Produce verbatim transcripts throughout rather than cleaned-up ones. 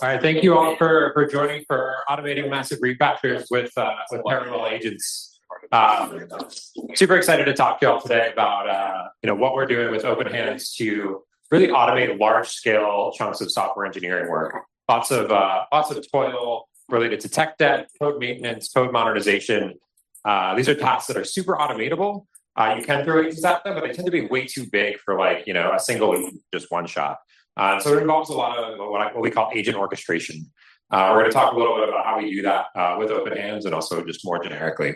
All right, thank you all for, for joining for automating massive refactors with uh, with parallel agents. Um, super excited to talk to you all today about uh, you know what we're doing with OpenHands to really automate large scale chunks of software engineering work. Lots of uh, lots of toil related to tech debt, code maintenance, code modernization. Uh, these are tasks that are super automatable. Uh, you can throw agents at them, but they tend to be way too big for like you know a single just one shot. Uh, so it involves a lot of what, I, what we call agent orchestration. Uh, we're going to talk a little bit about how we do that uh, with OpenHands and also just more generically.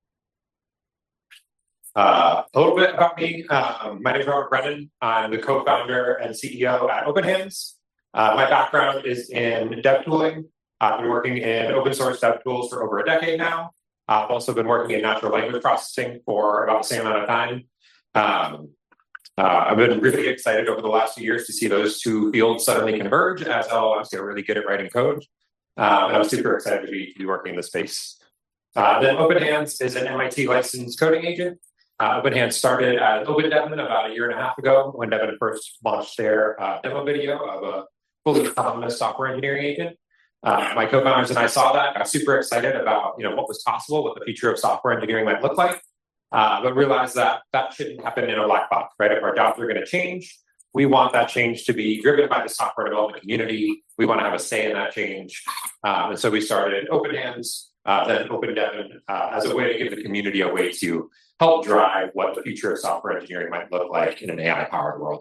Uh, a little bit about me. Um, my name is Robert Brennan. I'm the co-founder and C E O at OpenHands. Uh, my background is in dev tooling. I've been working in open source dev tools for over a decade now. I've also been working in natural language processing for about the same amount of time. Um, Uh, I've been really excited over the last few years to see those two fields suddenly converge as L L Ms get really good at writing code. Uh, and I'm super excited to be, to be working in this space. Uh, then OpenHands is an M I T licensed coding agent. Uh, OpenHands started as OpenDevin about a year and a half ago when Devin first launched their uh, demo video of a fully autonomous software engineering agent. Uh, my co-founders and I saw that. I was super excited about you know what was possible, what the future of software engineering might look like. Uh, but realize that that shouldn't happen in a black box, right? If our jobs are going to change, we want that change to be driven by the software development community. We want to have a say in that change. Um, and so we started OpenHands, uh, then OpenDevin uh, as a way to give the community a way to help drive what the future of software engineering might look like in an A I-powered world.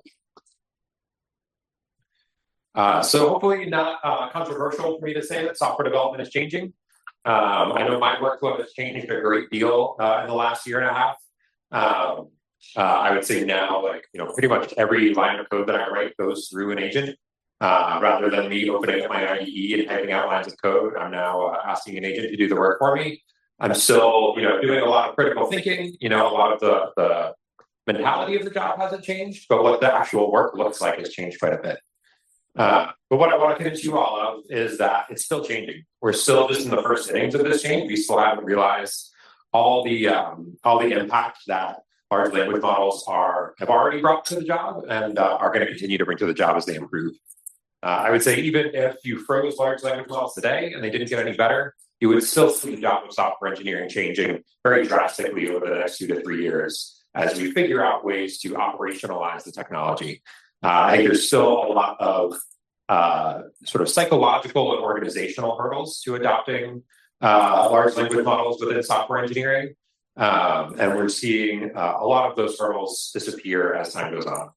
Uh, so hopefully not uh, controversial for me to say that software development is changing. Um, I know my workflow has changed a great deal uh, in the last year and a half. Um, uh, I would say now, like, you know, pretty much every line of code that I write goes through an agent. Uh, rather than me opening up my I D E and typing out lines of code, I'm now uh, asking an agent to do the work for me. I'm still, you know, doing a lot of critical thinking. You know, a lot of the, the mentality of the job hasn't changed, but what the actual work looks like has changed quite a bit. Uh, but what I want to convince you all of is that it's still changing. We're still just in the first innings of this change. We still haven't realized all the um, all the impact that large language models are have already brought to the job and uh, are going to continue to bring to the job as they improve. Uh, I would say even if you froze large language models today and they didn't get any better, you would still see the job of software engineering changing very drastically over the next two to three years as we figure out ways to operationalize the technology. Uh, I think there's still a lot of uh, sort of psychological and organizational hurdles to adopting uh, large language models within software engineering. Um, and we're seeing uh, a lot of those hurdles disappear as time goes on.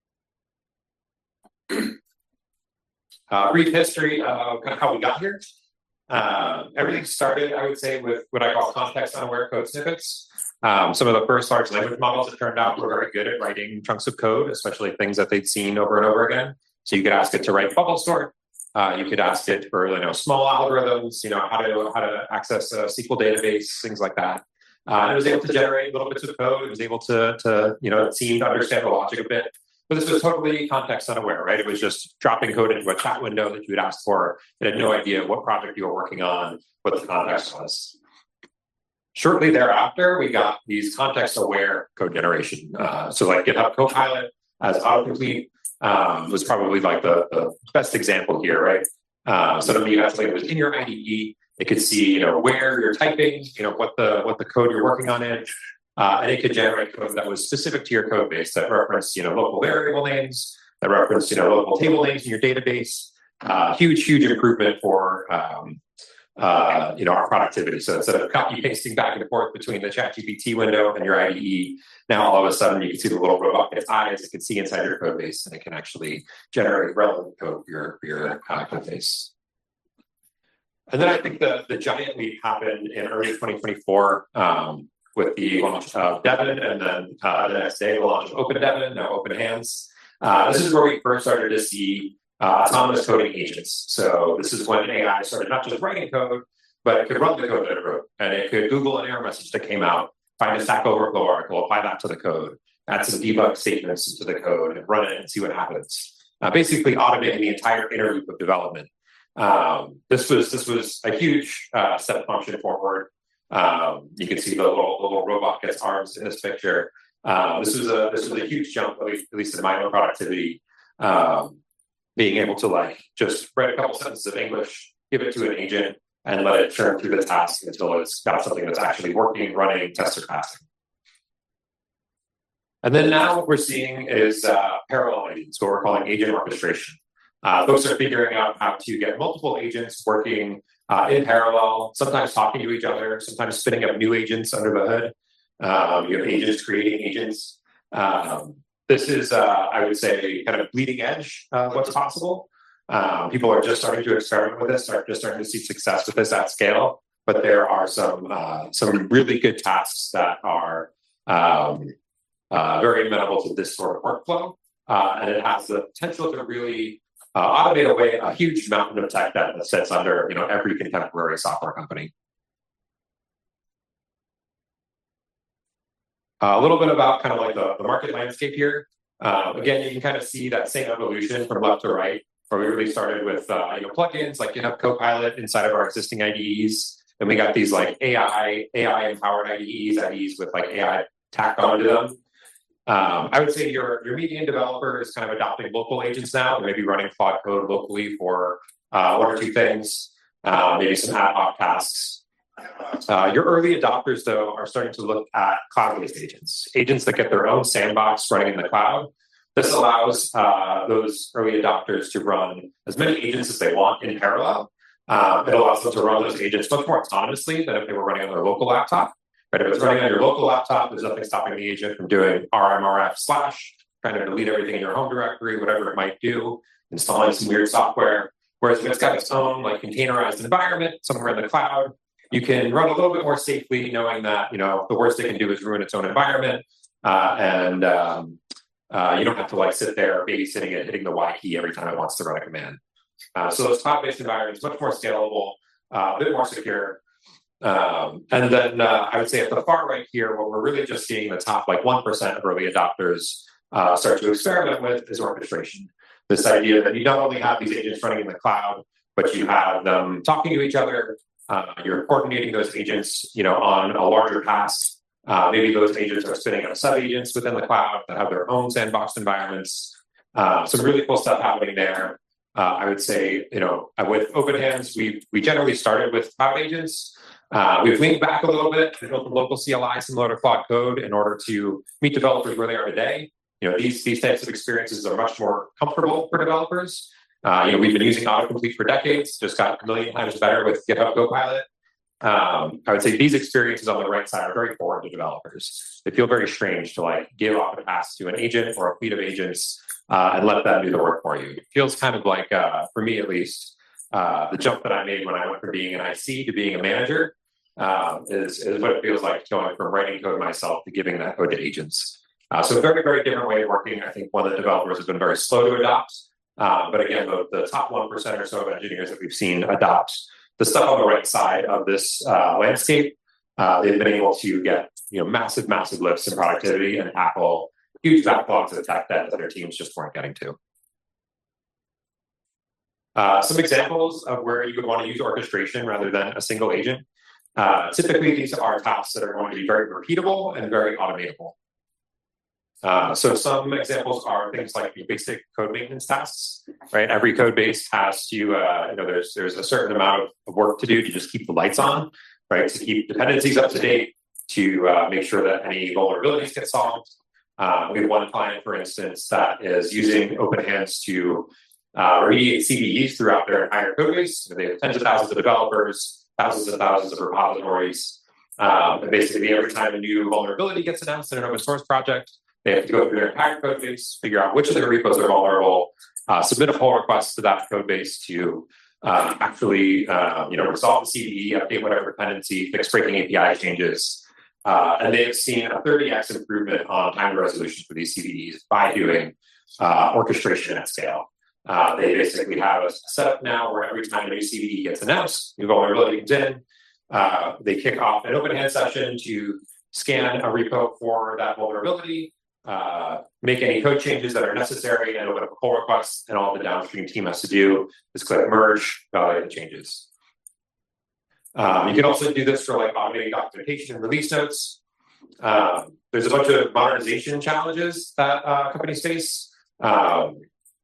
uh, brief history of kind of how we got here. Uh, everything started, I would say, with what I call context-unaware code snippets. Um, some of the first large language models, it turned out, were very good at writing chunks of code, especially things that they'd seen over and over again. So you could ask it to write bubble sort. Uh, you could ask it for you know small algorithms, you know how to how to access a S Q L database, things like that. Uh, and it was able to generate little bits of code. It was able to to you know it seemed to understand the logic a bit. But this was totally context unaware, right? It was just dropping code into a chat window that you would ask for. It had no idea what project you were working on, what the context was. Shortly thereafter, we got these context-aware code generation. Uh, so like GitHub Copilot as autocomplete um, was probably like the, the best example here, right? Uh, suddenly you have something that was in your I D E. It could see, you know, where you're typing, you know, what the what the code you're working on is, uh, and it could generate code that was specific to your code base that referenced, you know, local variable names, that referenced, you know, local table names in your database. Uh, huge, huge improvement for um, Uh, you know, our productivity. So instead of copy pasting back and forth between the ChatGPT window and your I D E, now all of a sudden you can see the little robot gets eyes. It can see inside your code base and it can actually generate relevant code for your, for your uh, code base. And then I think the, the giant leap happened in early twenty twenty-four um, with the launch of Devin, and then uh, the next day the launch of OpenDevin, now OpenHands. Uh, this is where we first started to see Uh, autonomous coding agents. So this is when A I started not just writing code, but it could run the code that it wrote, and it could Google an error message that came out, find a Stack Overflow article, apply that to the code, add some debug statements into the code, and run it and see what happens. Uh, basically, automating the entire inner loop of development. Um, this was this was a huge uh, step function forward. Um, you can see the little, the little robot gets arms in this picture. Uh, this was a this was a huge jump, at least, at least in my own productivity. Um, being able to like just write a couple sentences of English, give it to an agent, and let it churn through the task until it's got something that's actually working, running, test or passing. And then now what we're seeing is uh, parallel agents, what we're calling agent orchestration. Uh, folks are figuring out how to get multiple agents working uh, in parallel, sometimes talking to each other, sometimes spinning up new agents under the hood. Um, you have agents creating agents. Um, this is, uh, I would say, kind of bleeding edge of what's possible. Um, people are just starting to experiment with this, are just starting to see success with this at scale. But there are some uh, some really good tasks that are um, uh, very amenable to this sort of workflow, uh, and it has the potential to really uh, automate away a huge mountain of tech debt that sits under, you know, every contemporary software company. Uh, a little bit about kind of like the, the market landscape here. Uh, again, you can kind of see that same evolution from left to right, where we really started with uh, you know plugins like GitHub Copilot inside of our existing I D Es. Then we got these like A I A I empowered I D Es, I D Es with like A I tacked onto them. Um, I would say your your median developer is kind of adopting local agents now. They're maybe running Claude Code locally for uh, one or two things, uh, maybe some ad hoc tasks. Uh, your early adopters, though, are starting to look at cloud-based agents, agents that get their own sandbox running in the cloud. This allows uh, those early adopters to run as many agents as they want in parallel. Um, it allows them to run those agents much more autonomously than if they were running on their local laptop. Right? If it's running on your local laptop, there's nothing stopping the agent from doing R M R F slash, trying to delete everything in your home directory, whatever it might do, installing some weird software. Whereas if it's got its own like containerized environment somewhere in the cloud, you can run a little bit more safely, knowing that you know the worst it can do is ruin its own environment, uh, and um, uh, you don't have to like sit there babysitting it, hitting the Y key every time it wants to run a command. Uh, so those cloud-based environments much more scalable, uh, a bit more secure. Um, and then uh, I would say at the far right here, what we're really just seeing the top like one percent of early adopters uh, start to experiment with is orchestration. This idea that you not only have these agents running in the cloud, but you have them talking to each other. Uh, you're coordinating those agents, you know, on a larger task. Uh, maybe those agents are spinning up sub-agents within the cloud that have their own sandboxed environments. Uh, some really cool stuff happening there. Uh, I would say, you know, with OpenHands, we we generally started with cloud agents. Uh, we've leaned back a little bit and built a local C L I similar to Claude Code in order to meet developers where they are today. You know, these these types of experiences are much more comfortable for developers. Uh, you know, we've been using autocomplete for decades, just got a million times better with GitHub Copilot. Um, I would say these experiences on the right side are very foreign to developers. They feel very strange to like give off a task to an agent or a fleet of agents uh, and let them do the work for you. It feels kind of like, uh, for me at least, uh, the jump that I made when I went from being an I C to being a manager uh, is, is what it feels like going from writing code myself to giving that code to agents. Uh, so a very, very different way of working. I think one that developers have been very slow to adopt. Uh, but again, the, the top one percent or so of engineers that we've seen adopt the stuff on the right side of this uh, landscape, uh, they've been able to get you know massive, massive lifts in productivity and tackle huge backlogs of tech debt that their teams just weren't getting to. Uh, some examples of where you would want to use orchestration rather than a single agent. Uh, typically, these are tasks that are going to be very repeatable and very automatable. Uh, so some examples are things like your basic code maintenance tasks, right? Every code base has to, uh, you know, there's there's a certain amount of work to do to just keep the lights on, right? To keep dependencies up to date, to uh, make sure that any vulnerabilities get solved. Uh, we have one client, for instance, that is using OpenHands to uh, remediate C V Es throughout their entire code base. They have tens of thousands of developers, thousands and thousands of repositories. Um, and basically, every time a new vulnerability gets announced in an open source project, they have to go through their entire code base, figure out which of their repos are vulnerable, uh, submit a pull request to that code base to uh, actually, uh, you know, resolve the C V E, update whatever dependency, fix breaking A P I changes. Uh, and they've seen a thirty X improvement on time to resolution for these C V Es by doing uh, orchestration at scale. Uh, they basically have a setup now where every time a new C V E gets announced, new vulnerability comes in, uh, they kick off an OpenHands session to scan a repo for that vulnerability, Uh, make any code changes that are necessary, and open up a pull request, and all the downstream team has to do is click merge, validate the changes. Um, you can also do this for like automating documentation and release notes. Um, there's a bunch of modernization challenges that uh, companies face. Um,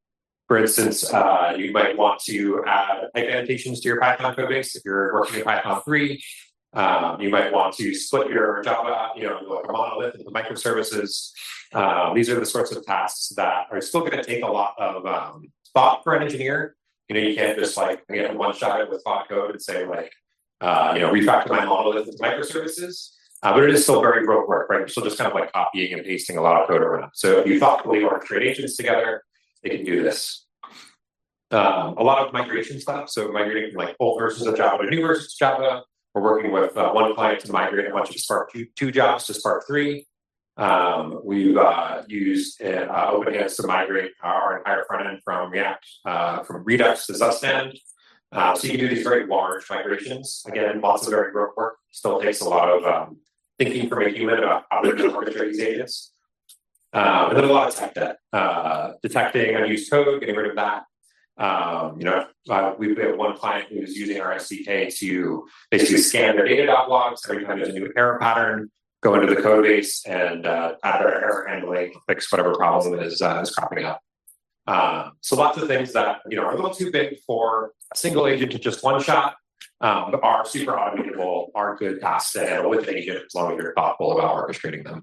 For instance, uh, you might want to add type annotations to your Python code base if you're working in Python three. Um, you might want to split your Java, you know, like a monolith into microservices. Um, these are the sorts of tasks that are still going to take a lot of um, thought for an engineer. You know, you can't just like again one shot it with thought code and say like, uh, you know, refactor my monolith into microservices. Uh, but it is still very rote work, right? You're still just kind of like copying and pasting a lot of code around. So if you thoughtfully orchestrate agents together, they can do this. Um, a lot of migration stuff. So migrating from like old versions of Java to new versions of Java. We're working with uh, one client to migrate a bunch of Spark two jobs to Spark three. Um, we've uh, used uh, OpenHands to migrate our entire front end from React, uh, from Redux to Zustand. Uh, so you can do these very large migrations. Again, lots of very rote work. Still takes a lot of um, thinking from a human about how to orchestrate these agents. Um, and then a lot of tech debt, uh, detecting unused code, getting rid of that. Um, you know, uh, we have one client who's using our S D K to basically scan their Datadog logs every time there's a new error pattern, go into the code base and uh, add our error handling, fix whatever problem is, uh, is cropping up. Um, so lots of things that, you know, are a little too big for a single agent to just one shot, um, but are super automatable, are good tasks to handle with an agent as long as you're thoughtful about orchestrating them.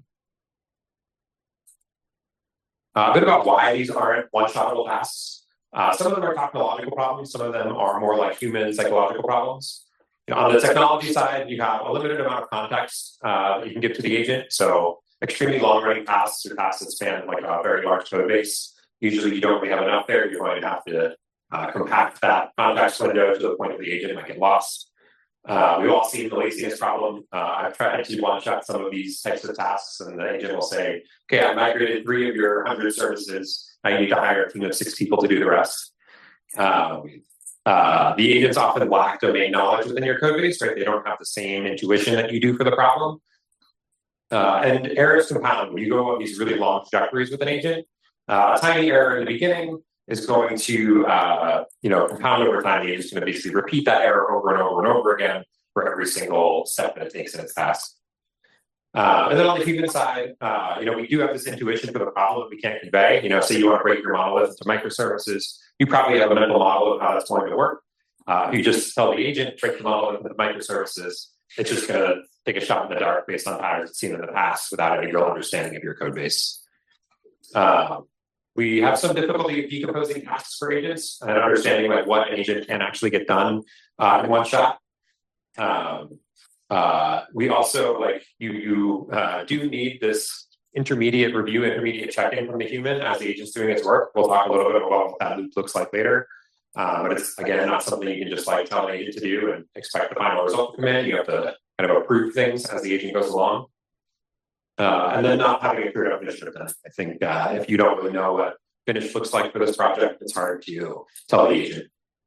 Uh, a bit about why these aren't one-shotable tasks. Uh, some of them are technological problems. Some of them are more like human psychological problems. You know, on the technology side, you have a limited amount of context uh, that you can give to the agent. So extremely long-running tasks or tasks that span like a very large code base. Usually you don't really have enough there. You're going to have to uh, compact that context window to the point where the agent might get lost. Uh, we've all seen the laziness problem. Uh, I've tried to one-shot some of these types of tasks, and the agent will say, okay, I migrated three of your one hundred services. I need to hire a team of six people to do the rest. Um, uh, the agents often lack domain knowledge within your code base, right? They don't have the same intuition that you do for the problem. Uh, and errors compound. When you go on these really long trajectories with an agent, uh, a tiny error in the beginning is going to, uh, you know, compound over time. The agent's going to basically repeat that error over and over and over again for every single step that it takes in its task. Uh, and then on the human side, uh, you know, we do have this intuition for the problem that we can't convey. You know, say you want to break your monolith into microservices, you probably have a mental model of how that's going to work. Uh, you just tell the agent, break the monolith into microservices. It's just going to take a shot in the dark based on patterns it's seen in the past without any real understanding of your code base. Uh, we have some difficulty decomposing tasks for agents and understanding like what an agent can actually get done uh, in one shot. Um, Uh, we also like you, you uh, do need this intermediate review, intermediate check-in from the human as the agent's doing its work. We'll talk a little bit about what that loop looks like later. Uh, but it's, again, not something you can just like tell an agent to do and expect the final result to come in. You have to kind of approve things as the agent goes along. Uh, and then not having a clear definition of that. I think uh, if you don't really know what finish looks like for this project, it's hard to tell the agent.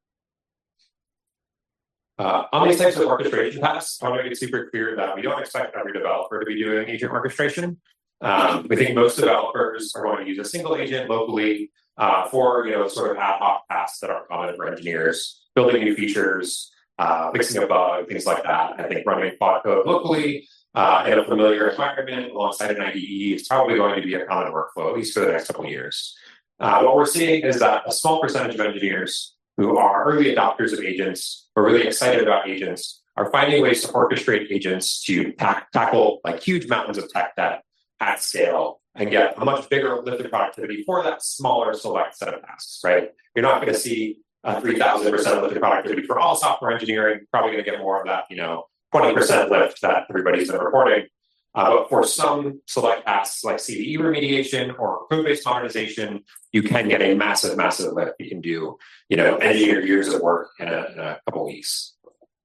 Uh, on these types of orchestration tasks, I want to make it super clear that we don't expect every developer to be doing agent orchestration. Um, we think most developers are going to use a single agent locally uh, for you know sort of ad hoc tasks that are common for engineers, building new features, uh, fixing a bug, things like that. I think running Quad code locally uh, in a familiar environment alongside an I D E is probably going to be a common workflow, at least for the next couple of years. Uh, what we're seeing is that a small percentage of engineers who are early adopters of agents, or really excited about agents, are finding ways to orchestrate agents to ta- tackle like huge mountains of tech debt at scale and get a much bigger lift of productivity for that smaller select set of tasks, right? You're not going to see a three thousand percent lift of productivity for all software engineering. You're probably going to get more of that, you know, twenty percent lift that everybody's been reporting. Uh, but for some select tasks like C V E remediation or code-based modernization, you can get a massive, massive lift. You can do, you know, engineer years of work in a, in a couple weeks.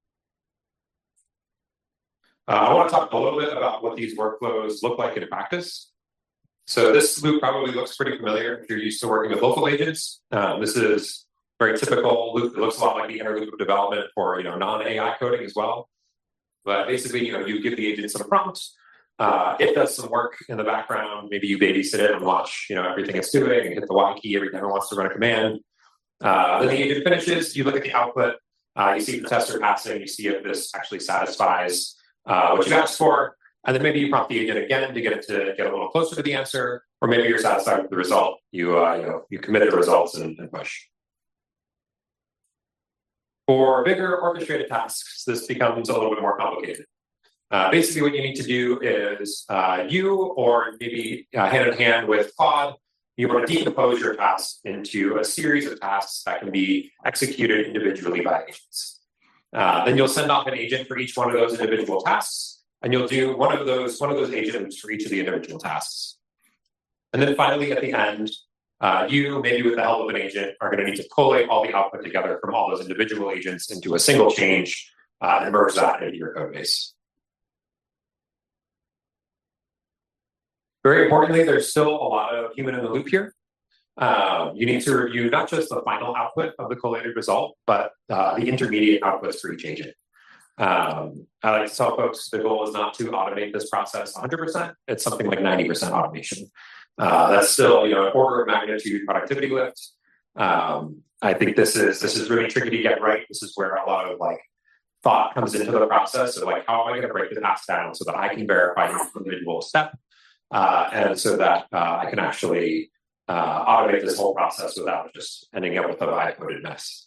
Uh, I want to talk a little bit about what these workflows look like in practice. So this loop probably looks pretty familiar if you're used to working with local agents. Um, this is very typical loop. It looks a lot like the inner loop of development for, you know, non-A I coding as well. But basically, you know, you give the agent some prompts. Uh, it does some work in the background. Maybe you babysit it and watch, you know, everything it's doing and hit the Y key every time it wants to run a command. Uh, then the agent finishes. You look at the output. Uh, you see the tester passing. You see if this actually satisfies uh, what you asked for. And then maybe you prompt the agent again to get it to get a little closer to the answer. or maybe you're satisfied with the result. You, uh, you know, you commit the results and, and push. For bigger orchestrated tasks, this becomes a little bit more complicated. Uh, basically, what you need to do is uh, you, or maybe uh, hand in hand with Claude, you want to decompose your tasks into a series of tasks that can be executed individually by agents. Uh, then you'll send off an agent for each one of those individual tasks, and you'll do one of those one of those agents for each of the individual tasks. And then finally, at the end, uh, you, maybe with the help of an agent, are going to need to collate all the output together from all those individual agents into a single change uh, and merge that into your code base. Very importantly, there's still a lot of human in the loop here. Uh, you need to review not just the final output of the collated result, but uh, the intermediate outputs for each agent. Um, I like to tell folks the goal is not to automate this process one hundred percent. It's something like ninety percent automation. Uh, that's still, you know, an order of magnitude productivity lift. Um, I think this is this is really tricky to get right. This is where a lot of like thought comes into the process of like, how am I going to break the task down so that I can verify each individual step, uh, and so that uh, I can actually uh, automate this whole process without just ending up with a vibe-coded mess.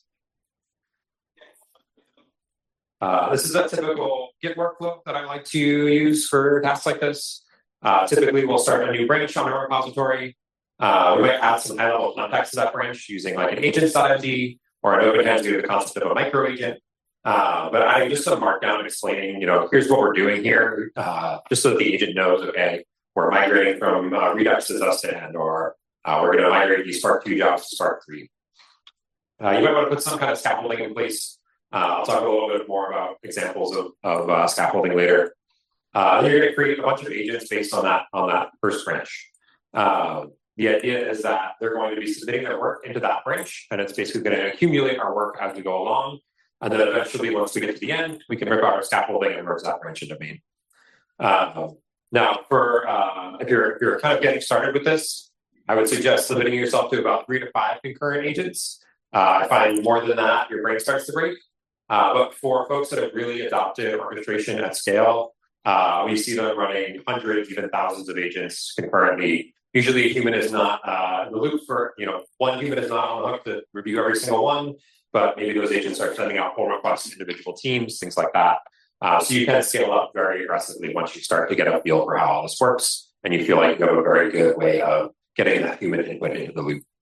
Uh, this is a typical Git workflow that I like to use for tasks like this. Uh, typically, we'll start a new branch on our repository. Uh, we might add some high-level context to that branch using like an agents.md or an OpenHands due to the concept of a micro agent. Uh, but I just a markdown explaining, you know, here's what we're doing here, uh, just so that the agent knows, okay, we're migrating from uh, Redux to Zustand, or uh, we're going to migrate these Spark two jobs to Spark three. Uh, you might want to put some kind of scaffolding in place. Uh, I'll talk a little bit more about examples of, of uh, scaffolding later. Uh, you're going to create a bunch of agents based on that on that first branch. Uh, the idea is that they're going to be submitting their work into that branch, and it's basically going to accumulate our work as we go along. And then eventually, once we get to the end, we can rip out our scaffolding and merge that branch into main. Uh, now, for uh, if you're if you're kind of getting started with this, I would suggest limiting yourself to about three to five concurrent agents. Uh, I find more than that, your brain starts to break. Uh, but for folks that have really adopted orchestration at scale, uh, we see them running hundreds, even thousands of agents concurrently. Usually a human is not uh, in the loop for, you know, one human is not on the hook to review every single one, but maybe those agents are sending out pull requests to individual teams, things like that. Uh, so you can scale up very aggressively once you start to get a feel for how all this works, and you feel like you have a very good way of getting that human input into the loop.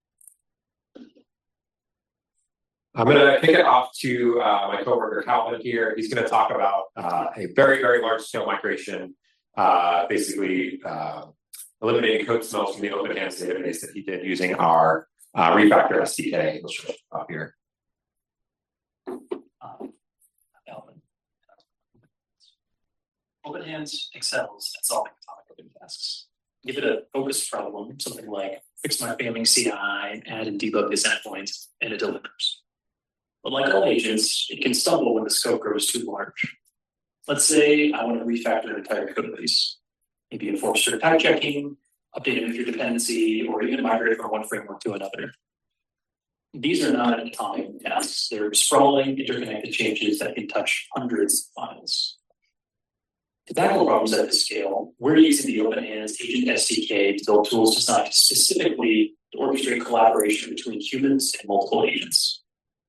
I'm going to kick it off to uh, my coworker Calvin here. He's going to talk about uh, a very, very large scale migration, uh, basically uh, eliminating code smells from the OpenHands database that he did using our uh, refactor S D K. We'll show it up here. Um, Calvin. OpenHands excels at solving atomic open tasks. Give it a focused problem, something like fix my failing C I, add and debug this endpoint, and it delivers. But like all agents, it can stumble when the scope grows too large. Let's say I want to refactor an entire code base, maybe enforce certain type checking, update a major dependency, or even migrate from one framework to another. These are not atomic tasks. They're sprawling, interconnected changes that can touch hundreds of files. To tackle problems at this scale, we're using the OpenHands Agent S D K to build tools designed specifically to orchestrate collaboration between humans and multiple agents.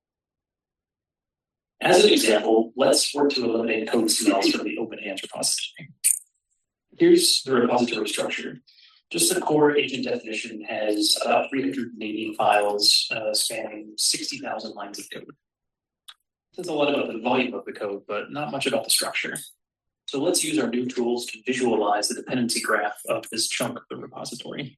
As an example, let's work to eliminate code smells from the OpenHands repository. Here's the repository structure. Just the core agent definition has about three hundred eighty files uh, spanning sixty thousand lines of code. Says a lot about the volume of the code, but not much about the structure. So let's use our new tools to visualize the dependency graph of this chunk of the repository.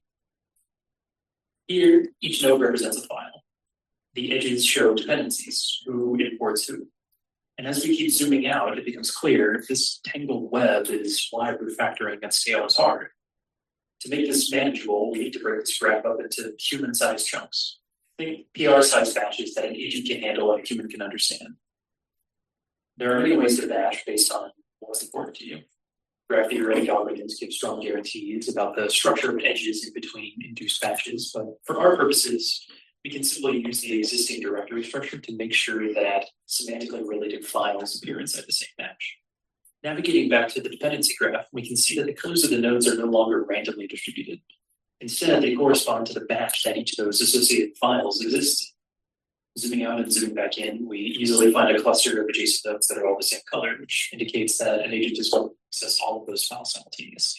Here, each node represents a file. The edges show dependencies, who imports who. And as we keep zooming out, it becomes clear this tangled web is why refactoring at scale is hard. To make this manageable, we need to break this graph up into human-sized chunks. Think P R-sized batches that an agent can handle and a human can understand. There are many ways to batch based on what's important to you. Graph theoretic algorithms give strong guarantees about the structure of edges in between induced batches, but for our purposes, we can simply use the existing directory structure to make sure that semantically related files appear inside the same batch. Navigating back to the dependency graph, we can see that the clues of the nodes are no longer randomly distributed. Instead, they correspond to the batch that each of those associated files exists. Zooming out and zooming back in, we easily find a cluster of adjacent nodes that are all the same color, which indicates that an agent is going to access all of those files simultaneously.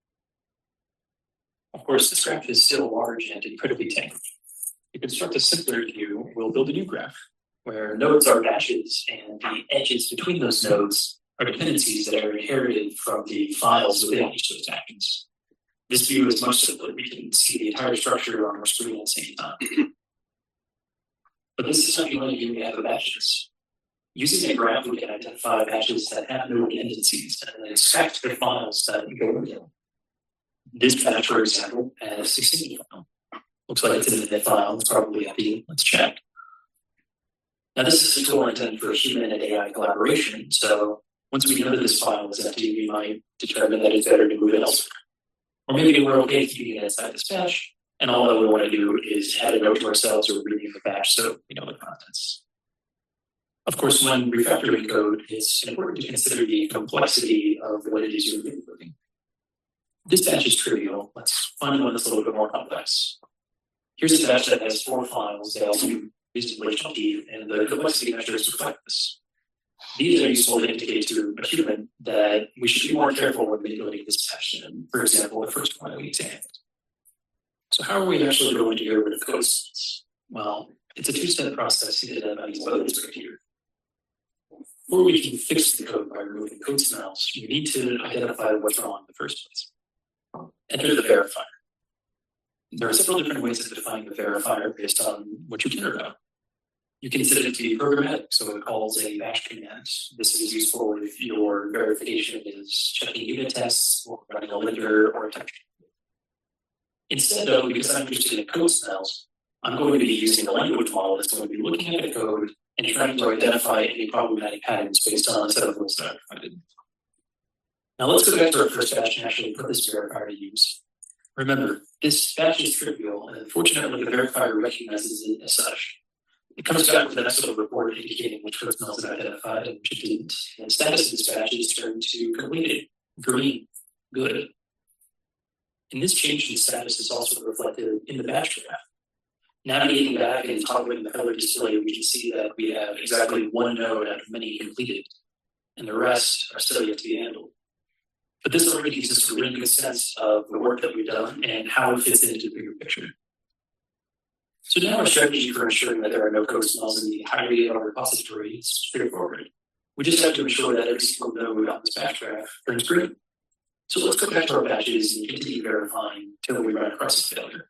Of course, this graph is still large and incredibly tangled. To construct a simpler view, we'll build a new graph where nodes are batches and the edges between those nodes are dependencies that are inherited from the files within each of those actions. This view is much simpler. We can see the entire structure on our screen at the same time. But this is not the only view we have of batches. Using a graph, we can identify batches that have no dependencies and then extract the files that go with them. This batch, for example, has a sixteen file. Looks like it's an init file. It's probably empty. Let's check. Now, this is a tool intended for human and A I collaboration. So once we know that this file is empty, we might determine that it's better to move it elsewhere. Or maybe we're okay keeping it inside this batch, and all that we want to do is add a note to ourselves or rename the batch so we know the contents. Of course, when refactoring code, it's important to consider the complexity of what it is you're moving. This batch is trivial. Let's find one that's a little bit more complex. Here's a batch that has four files. They also do reasonably chunky, and the complexity measures reflect this. These are useful to indicate to a human that we should be more careful when manipulating this batch. And for example, the first one that we examined. So how are we actually going to get rid of code smells? Well, it's a two-step process hinted by these buttons right here. Before we can fix the code by removing code smells, we need to identify what's wrong in the first place. Enter the verifier. There are several different ways of defining the verifier based on what you care about. You can set it to be programmatic, so it calls a bash command. This is useful if your verification is checking unit tests or running a linter or a touch. Instead, though, because I'm interested in code smells, I'm going to be using a language model that's going to be looking at the code and trying to identify any problematic patterns based on a set of rules that I've provided. Now let's go back to our first batch and actually put this verifier to use. Remember, this batch is trivial, and fortunately the verifier recognizes it as such. It comes back with a nice little report indicating which code smells it identified and which it didn't. And the status of this batch is turned to completed, green, good. And this change in status is also reflected in the batch graph. Navigating back and toggling the color display, we can see that we have exactly one node out of many completed, and the rest are still yet to be handled. But this already gives us a really good sense of the work that we've done and how it fits into the bigger picture. So now our strategy for ensuring that there are no code smells in the entirety of our repository is straightforward. We just have to ensure that every single node on this batch graph turns green. So let's go back to our batches and continue verifying until we run across a failure.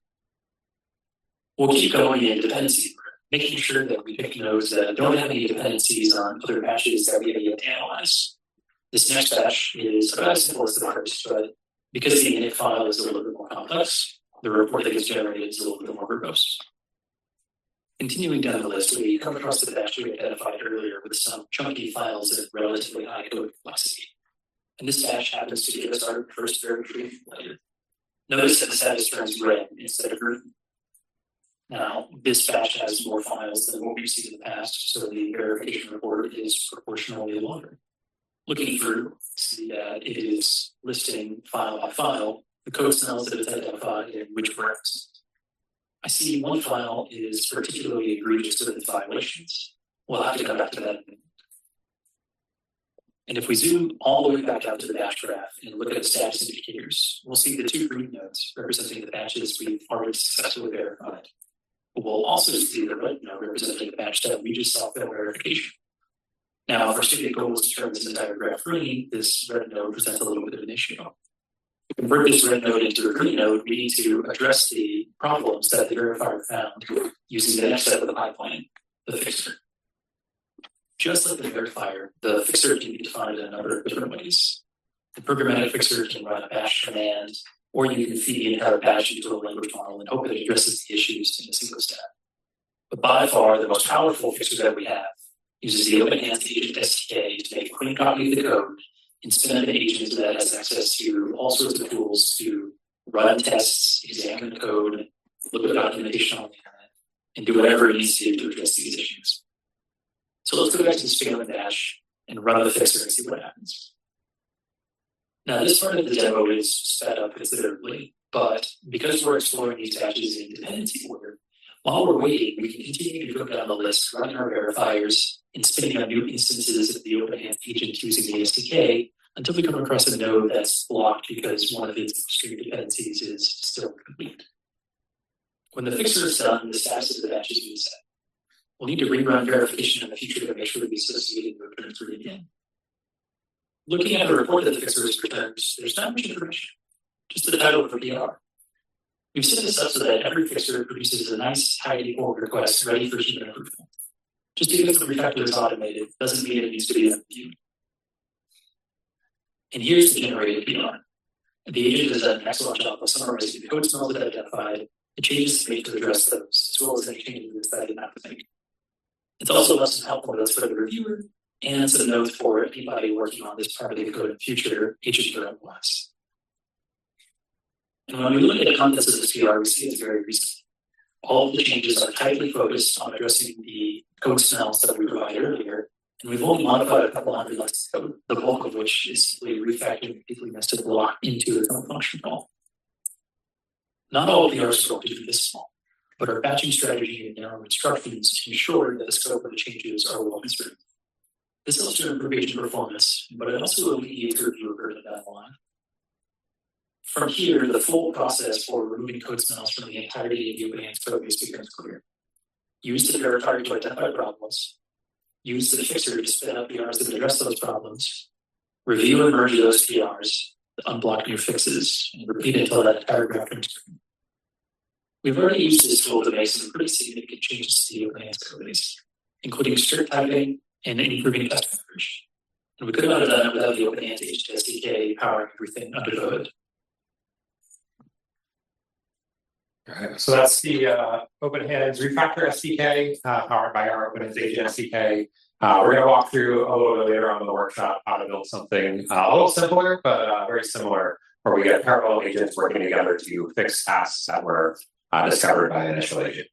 We'll keep going in dependency, making sure that we pick nodes that don't have any dependencies on other batches that we have yet to analyze. This next batch is about as simple as the first, but because the init file is a little bit more complex, the report that gets generated is a little bit more verbose. Continuing down the list, we come across the batch we identified earlier with some chunky files at relatively high code complexity. And this batch happens to give us our first verification layer. Notice that the status turns red instead of green. Now, this batch has more files than what we've seen in the past, so the verification report is proportionally longer. Looking through, see that it is listing file by file the code smells that it's identified and which were absent. I see one file is particularly egregious with its violations. We'll have to come back to that in a minute. And if we zoom all the way back out to the batch graph and look at the status indicators, we'll see the two green nodes representing the batches we've already successfully verified. But we'll also see the red node representing the batch that we just saw fail verification. Now, if our stated goal is to turn this entire graph green, this red node presents a little bit of an issue. To convert this red node into a green node, we need to address the problems that the verifier found using the next step of the pipeline, the fixer. Just like the verifier, the fixer can be defined in a number of different ways. The programmatic fixer can run a bash command, or you can feed the entire batch into a language model and hope that it addresses the issues in a single step. But by far, the most powerful fixer that we have uses the OpenHands agent S D K to make a clean copy of the code and spin up an agent that has access to all sorts of tools to run tests, examine the code, look at documentation on the internet, and do whatever it needs to do to address these issues. So let's go back to the scaling dash and run the fixer and see what happens. Now, this part of the demo is sped up considerably. But because we're exploring these patches in dependency order, while we're waiting, we can continue to go down the list, running our verifiers, and spinning up new instances of the OpenHAND agent using the S D K until we come across a node that's blocked because one of its upstream dependencies is still complete. When the fixer is done, the status of the batch is reset. We'll need to rerun verification in the future to make sure the associated node turns three again. Looking at the report that the fixer has returned, there's not much information, just the title of the P R. We've set this up so that every fixer produces a nice, tidy pull request ready for human approval. Just because the refactor is automated doesn't mean it needs to be reviewed. And here's the generated P R. The agent has done an excellent job of summarizing the code smells that identified, the changes made to address those, as well as any changes that I did not make. It's also less than helpful notes for the reviewer and some notes for anybody working on this part of the code in the future, agent or otherwise. And when we look at the contents of this P R, we see it's very recent. All of the changes are tightly focused on addressing the code smells that we provided earlier, and we've only modified a couple hundred lines of code, the bulk of which is simply refactoring a deeply nested block into its own function call. Not all P Rs are going to be this small, but our batching strategy and our instructions ensure that the scope of the changes are well considered. This helps to improve agent performance, but it also alleviates reviewer burden down the line. From here, the full process for removing code smells from the entirety of the OpenHAND code base becomes clear. Use the verifier to identify problems. Use the fixer to spin up P Rs that address those problems. Review and merge those P Rs to unblock new fixes, and repeat until that entire graph turns green. We've already used this tool to make some pretty significant changes to the OpenHAND code base, including strict typing and improving test coverage. And we could not have done it without the OpenHAND agent S D K powering everything under the hood. All right, so that's the uh, OpenHAND Refactor S D K, uh, powered by our OpenHAND agent S D K. Uh, we're going to walk through a little bit later on in the workshop how to build something uh, a little simpler, but uh, very similar, where we get parallel agents working together to fix tasks that were uh, discovered by the initial agent.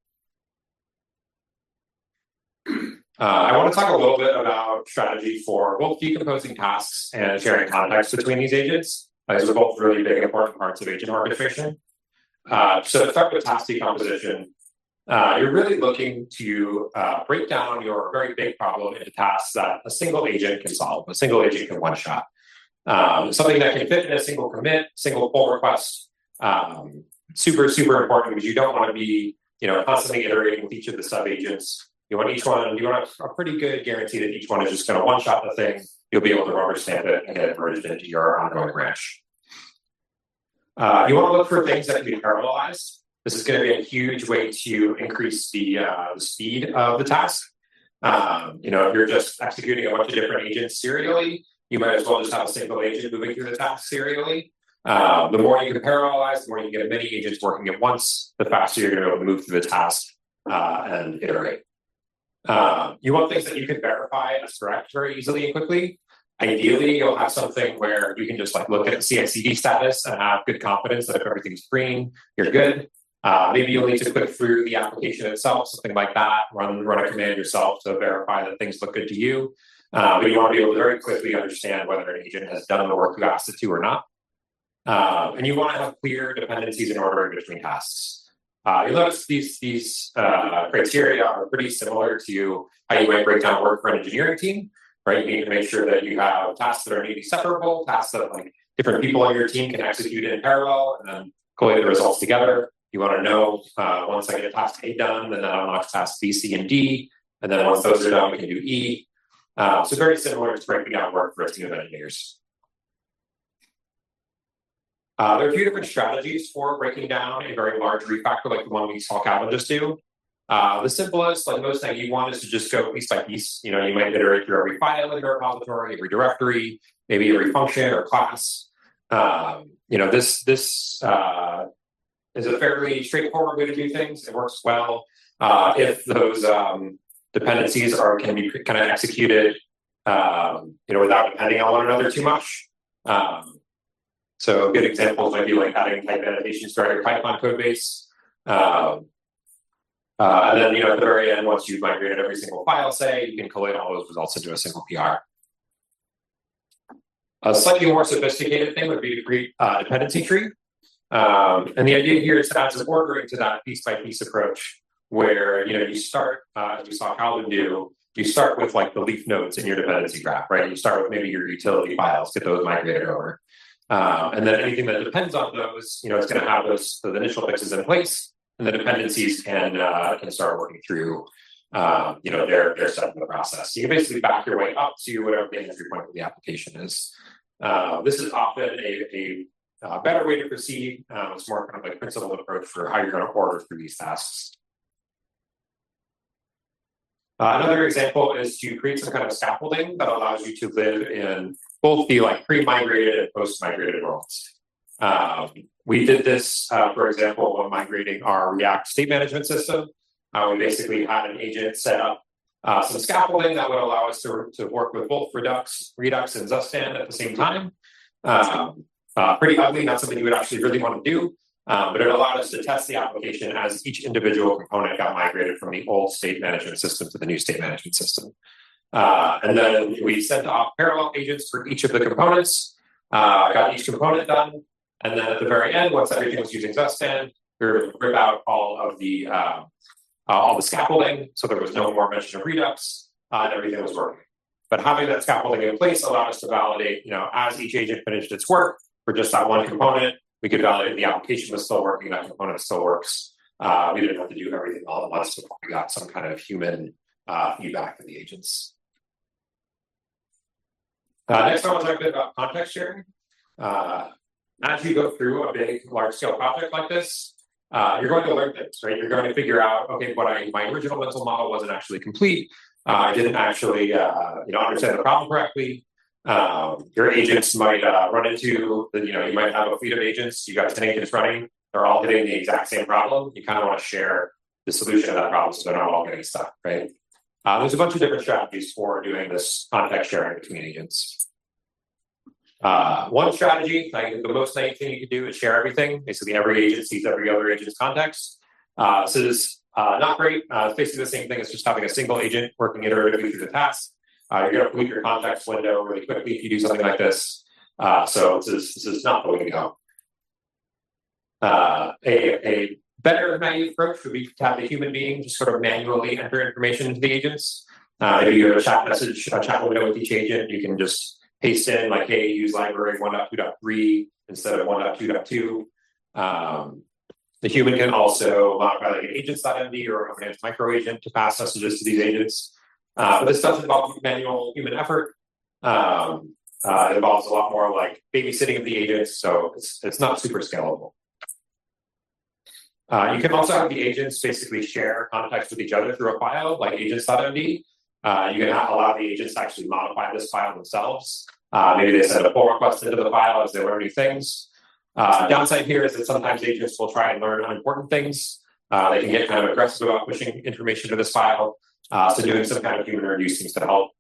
Uh, I want to talk a little bit about strategy for both decomposing tasks and sharing context between these agents. Uh, these are both really big, important parts of agent orchestration. Uh, so to start with task decomposition, uh, you're really looking to uh, break down your very big problem into tasks that a single agent can solve, a single agent can one-shot. Um, something that can fit in a single commit, single pull request. Um, super, super important because you don't want to be, you know, constantly iterating with each of the sub-agents. You want each one, you want a, a pretty good guarantee that each one is just going to one-shot the thing. You'll be able to rubber stamp it and get it merged into your ongoing branch. Uh, you want to look for things that can be parallelized. This is going to be a huge way to increase the, uh, the speed of the task. Um, you know, if you're just executing a bunch of different agents serially, you might as well just have a single agent moving through the task serially. Uh, the more you can parallelize, the more you can get many agents working at once, the faster you're going to be able to move through the task uh, and iterate. Uh, you want things that you can verify as correct very easily and quickly. Ideally, you'll have something where you can just like look at the C I C D status and have good confidence that if everything's green, you're good. Uh, maybe you'll need to click through the application itself, something like that, run, run a command yourself to verify that things look good to you. Uh, but you want to be able to very quickly understand whether an agent has done the work you asked it to or not. Uh, and you want to have clear dependencies in ordering between tasks. Uh, you'll notice these, these uh, criteria are pretty similar to how you might break down work for an engineering team. Right, you need to make sure that you have tasks that are maybe separable, tasks that like different people on your team can execute in parallel, and then collate the results together. You want to know uh, once I get task A done, then that unlocks tasks B, C, and D, and then once those are done, we can do E. Uh, so very similar to breaking down work for a team of engineers. Uh, there are a few different strategies for breaking down a very large refactor like the one we saw Calvin just do. Uh, the simplest, like most things you want is to just go piece by piece. You know, you might iterate through every file in your repository, every directory, maybe every function or class. Um, you know, this this uh, is a fairly straightforward way to do things. It works well uh, if those um, dependencies are can be kind of executed, um, you know, without depending on one another too much. Um, so good examples might be like adding type annotations to your Python code base. Um, Uh, and then, you know, at the very end, once you've migrated every single file, say, you can collate all those results into a single P R. A slightly more sophisticated thing would be to create a dependency tree. Um, and the idea here is to add some ordering to that piece by piece approach, where you know you start, uh, as we saw Calvin do, you start with like the leaf nodes in your dependency graph, right? You start with maybe your utility files, get those migrated over, um, and then anything that depends on those, you know, it's going to have those, those initial fixes in place, and the dependencies can uh, can start working through, um, you know, their their step of the process. So you can basically back your way up to whatever the entry point of the application is. Uh, this is often a, a uh, better way to proceed. Um, it's more kind of like principled approach for how you're going to order through these tasks. Uh, another example is to create some kind of scaffolding that allows you to live in both the like pre-migrated and post-migrated worlds. Um, we did this, uh, for example, when migrating our React state management system. Uh, we basically had an agent set up uh, some scaffolding that would allow us to, to work with both Redux, Redux and Zustand at the same time. Um, uh, pretty ugly, not something you would actually really want to do. Um, but it allowed us to test the application as each individual component got migrated from the old state management system to the new state management system. Uh, and then we sent off parallel agents for each of the components, uh, got each component done. And then at the very end, once everything was using Zustand, we were able to rip out all of the uh, uh, all the scaffolding, so there was no more mention of Redux, uh, and everything was working. But having that scaffolding in place allowed us to validate, you know, as each agent finished its work for just that one component, we could validate the application was still working, that component still works. Uh, we didn't have to do everything all at once before we got some kind of human uh, feedback from the agents. Uh, next, I want to talk a bit about context sharing. Uh, as you go through a big, large-scale project like this, uh, you're going to learn things, right? You're going to figure out, okay, what I my original mental model wasn't actually complete. Uh, I didn't actually, uh, you know, understand the problem correctly. Um, your agents might uh, run into, the, you know, you might have a fleet of agents. You got ten agents running. They're all hitting the exact same problem. You kind of want to share the solution to that problem so they're not all getting stuck, right? Uh, there's a bunch of different strategies for doing this context sharing between agents. Uh, one strategy, like the most naive thing you can do is share everything. Basically, every agent sees every other agent's context. Uh, so this is uh, not great. Uh, it's basically the same thing as just having a single agent working iteratively through the task. Uh, you're going to pollute your context window really quickly if you do something like this. Uh, so this is, this is not the way to go. Uh, a, a better naive approach would be to have the human being just sort of manually enter information into the agents. Uh, if you have a chat message, a chat window with each agent, you can just paste in like, hey, use library one point two point three instead of one point two point two. Um, the human can also modify like an agents.md or an open micro agent to pass messages to these agents. Uh, but this does involve manual human effort. Um, uh, it involves a lot more like babysitting of the agents, so it's, it's not super scalable. Uh, you can also have the agents basically share context with each other through a file like agents.md. Uh, you can allow the agents to actually modify this file themselves. Uh, maybe they send a pull request into the file as they learn new things. Uh, downside here is that sometimes agents will try and learn unimportant things. Uh, they can get kind of aggressive about pushing information to this file. Uh, so doing some kind of human review seems to help.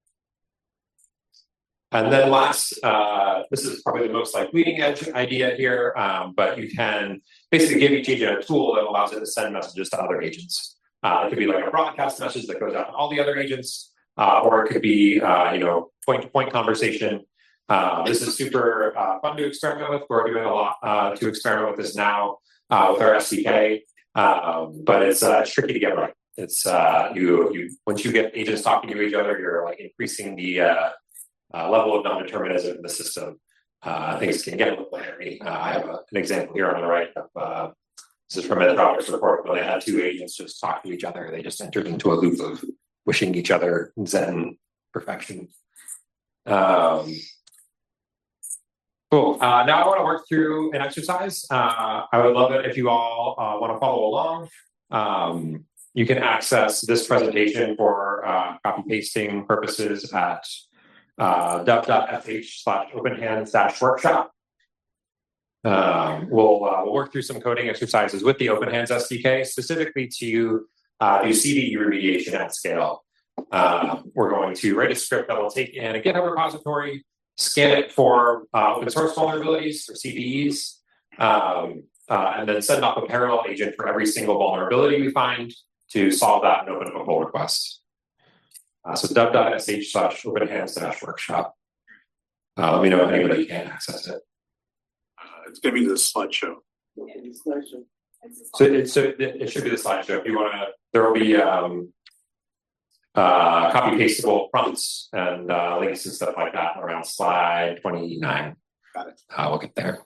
And then last, uh, this is probably the most like leading edge idea here, um, but you can basically give each agent a tool that allows it to send messages to other agents. Uh, it could be like a broadcast message that goes out to all the other agents, uh, or it could be, uh, you know, point-to-point conversation. Uh, this is super uh, fun to experiment with. We're doing a lot uh, to experiment with this now uh, with our S D K, um, but it's, uh, it's tricky to get right. It's uh, you, you once you get agents talking to each other, you're like increasing the uh, uh, level of non-determinism in the system. Uh, things can get a little blurry. Uh, I have a, an example here on the right of uh, this is from a progress report where they had two agents just talk to each other. They just entered into a loop of wishing each other Zen perfection. Um, cool. Uh, now I want to work through an exercise. Uh, I would love it if you all uh, want to follow along. Um, You can access this presentation for uh, copy pasting purposes at uh, dev.fh slash openhands dash workshop. Um, we'll, uh, we'll work through some coding exercises with the OpenHands S D K, specifically to uh, do C V E remediation at scale. Uh, we're going to write a script that will take in a GitHub repository, scan it for uh, open source vulnerabilities or C V Es, um, uh, and then send off a parallel agent for every single vulnerability we find to solve that and open up a pull request. Uh, so dev.sh slash openhands dash workshop. Uh, let me know if anybody can access it. Uh, It's gonna be the slideshow. So it, so it, it should be the slideshow. If you want to, there will be um, uh, copy pastable prompts and uh, links and stuff like that around slide twenty-nine. Got it. Uh, we'll get there.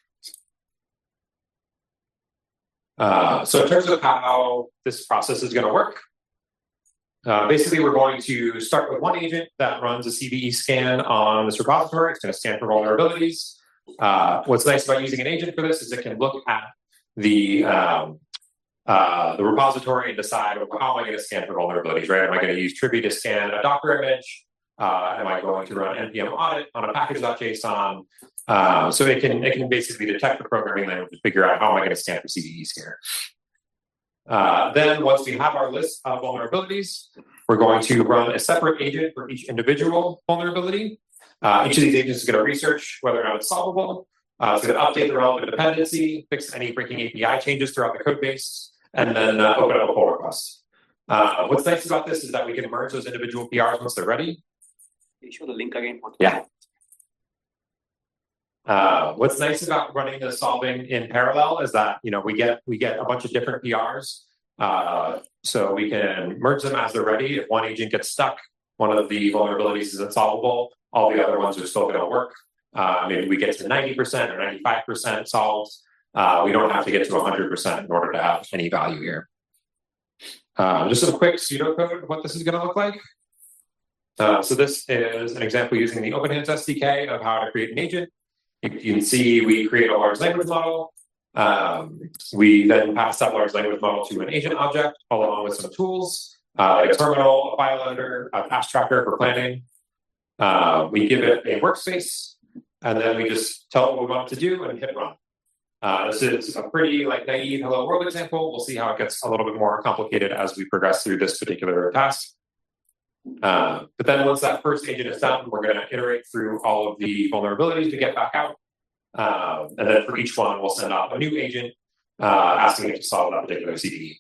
Uh, so in terms of how this process is going to work, uh, basically we're going to start with one agent that runs a C V E scan on this repository. It's going to scan for vulnerabilities. Uh, what's nice about using an agent for this is it can look at the um, uh, the repository and decide, well, how am I going to scan for vulnerabilities, right? Am I going to use Trivy to scan a Docker image? Uh, am I going to run N P M audit on a package.json? Uh, so it can it can basically detect the programming language and figure out how am I going to scan for C V E scanner. Uh, then once we have our list of vulnerabilities, we're going to run a separate agent for each individual vulnerability. Uh, each of these agents is going to research whether or not it's solvable. Uh, it's going to update the relevant dependency, fix any breaking A P I changes throughout the code base, and then uh, open up a pull request. Uh, what's nice about this is that we can merge those individual P Rs once they're ready. Can you show the link again? Yeah. Uh, what's nice about running the solving in parallel is that you know we get we get a bunch of different P Rs, uh, so we can merge them as they're ready. If one agent gets stuck, one of the vulnerabilities isn't solvable, all the other ones are still going to work. Uh, maybe we get to ninety percent or ninety-five percent solved. Uh, we don't have to get to one hundred percent in order to have any value here. Uh, just a quick pseudocode of what this is going to look like. Uh, so this is an example using the OpenHands S D K of how to create an agent. You, you can see we create a large language model. Um, we then pass that large language model to an agent object along with some tools, uh, like a terminal, a file editor, a task tracker for planning. Uh, we give it a workspace, and then we just tell it what we want it to do and hit run. Uh, this is a pretty like naive hello world example. We'll see how it gets a little bit more complicated as we progress through this particular task. Uh, but then once that first agent is done, we're going to iterate through all of the vulnerabilities to get back out. Uh, and then for each one, we'll send off a new agent uh, asking it to solve that particular C V E.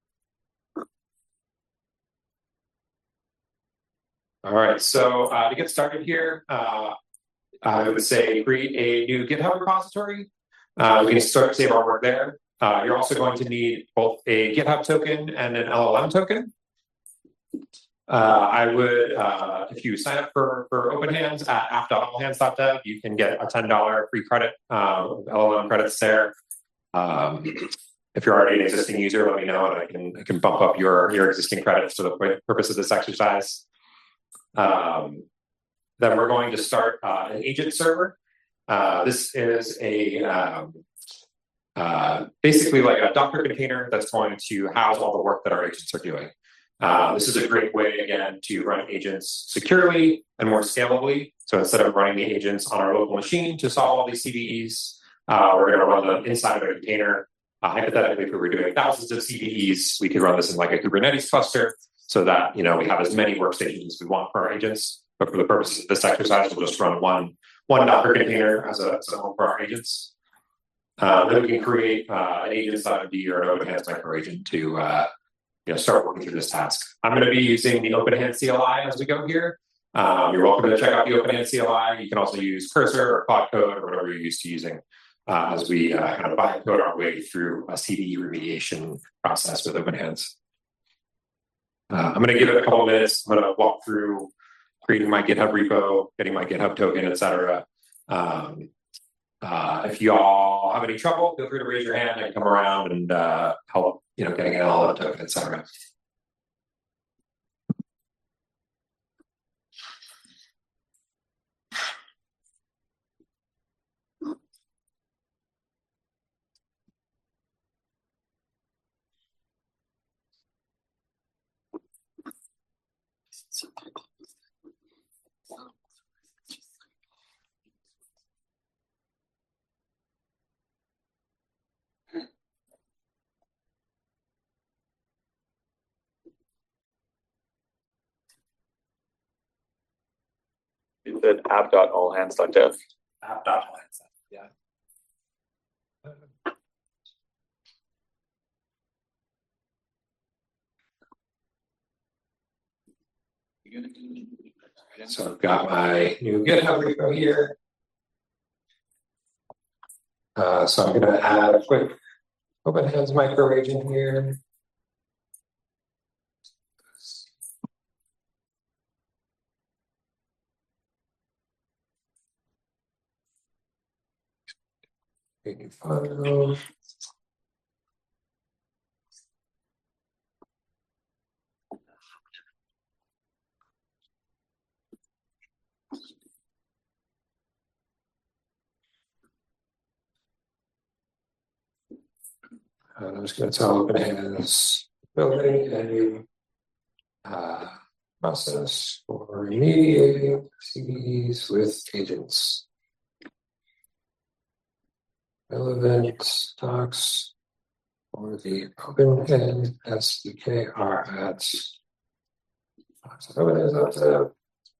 All right, so uh, to get started here, uh, I would say create a new GitHub repository. Uh, we can start save our work there. Uh, you're also going to need both a GitHub token and an L L M token. Uh, I would, uh, if you sign up for, for OpenHands at app dot all hands dot dev, you can get a ten dollar free credit, uh, L L M credits there. Um, if you're already an existing user, let me know and I can, I can bump up your, your existing credits for the purpose of this exercise. Um, then we're going to start uh, an agent server. Uh, this is a um, uh, basically like a Docker container that's going to house all the work that our agents are doing. Uh, this is a great way, again, to run agents securely and more scalably. So instead of running the agents on our local machine to solve all these C V Es, uh, we're going to run them inside of a container. Uh, hypothetically, if we were doing thousands of C V Es, we could run this in like a Kubernetes cluster so that you know we have as many workstations as we want for our agents. But for the purposes of this exercise, we'll just run one, one Docker container as a, as a home for our agents. Uh, then we can create uh, an agent inside of D or an OpenHands micro agent to uh, you know, start working through this task. I'm going to be using the OpenHands C L I as we go here. Um, you're welcome to check out the OpenHands C L I. You can also use Cursor or Cloud Code or whatever you're used to using uh, as we uh, kind of bytecode our way through a C V E remediation process with OpenHands. Uh, I'm going to give it a couple of minutes. I'm going to walk through creating my GitHub repo, getting my GitHub token, et cetera. Um, uh, if you all have any trouble, feel free to raise your hand and come around and uh, help, you know, getting an L L M token, et cetera. You said app dot all hands dot dev. App dot all hands, yeah. So I've got my new GitHub repo here. Uh, so I'm going to add a quick open hands micro agent here. Create file. And I'm just going to tell OpenHands building a new uh, process for remediating C Ds with agents. Relevant docs for the OpenHand S D K are at OpenHands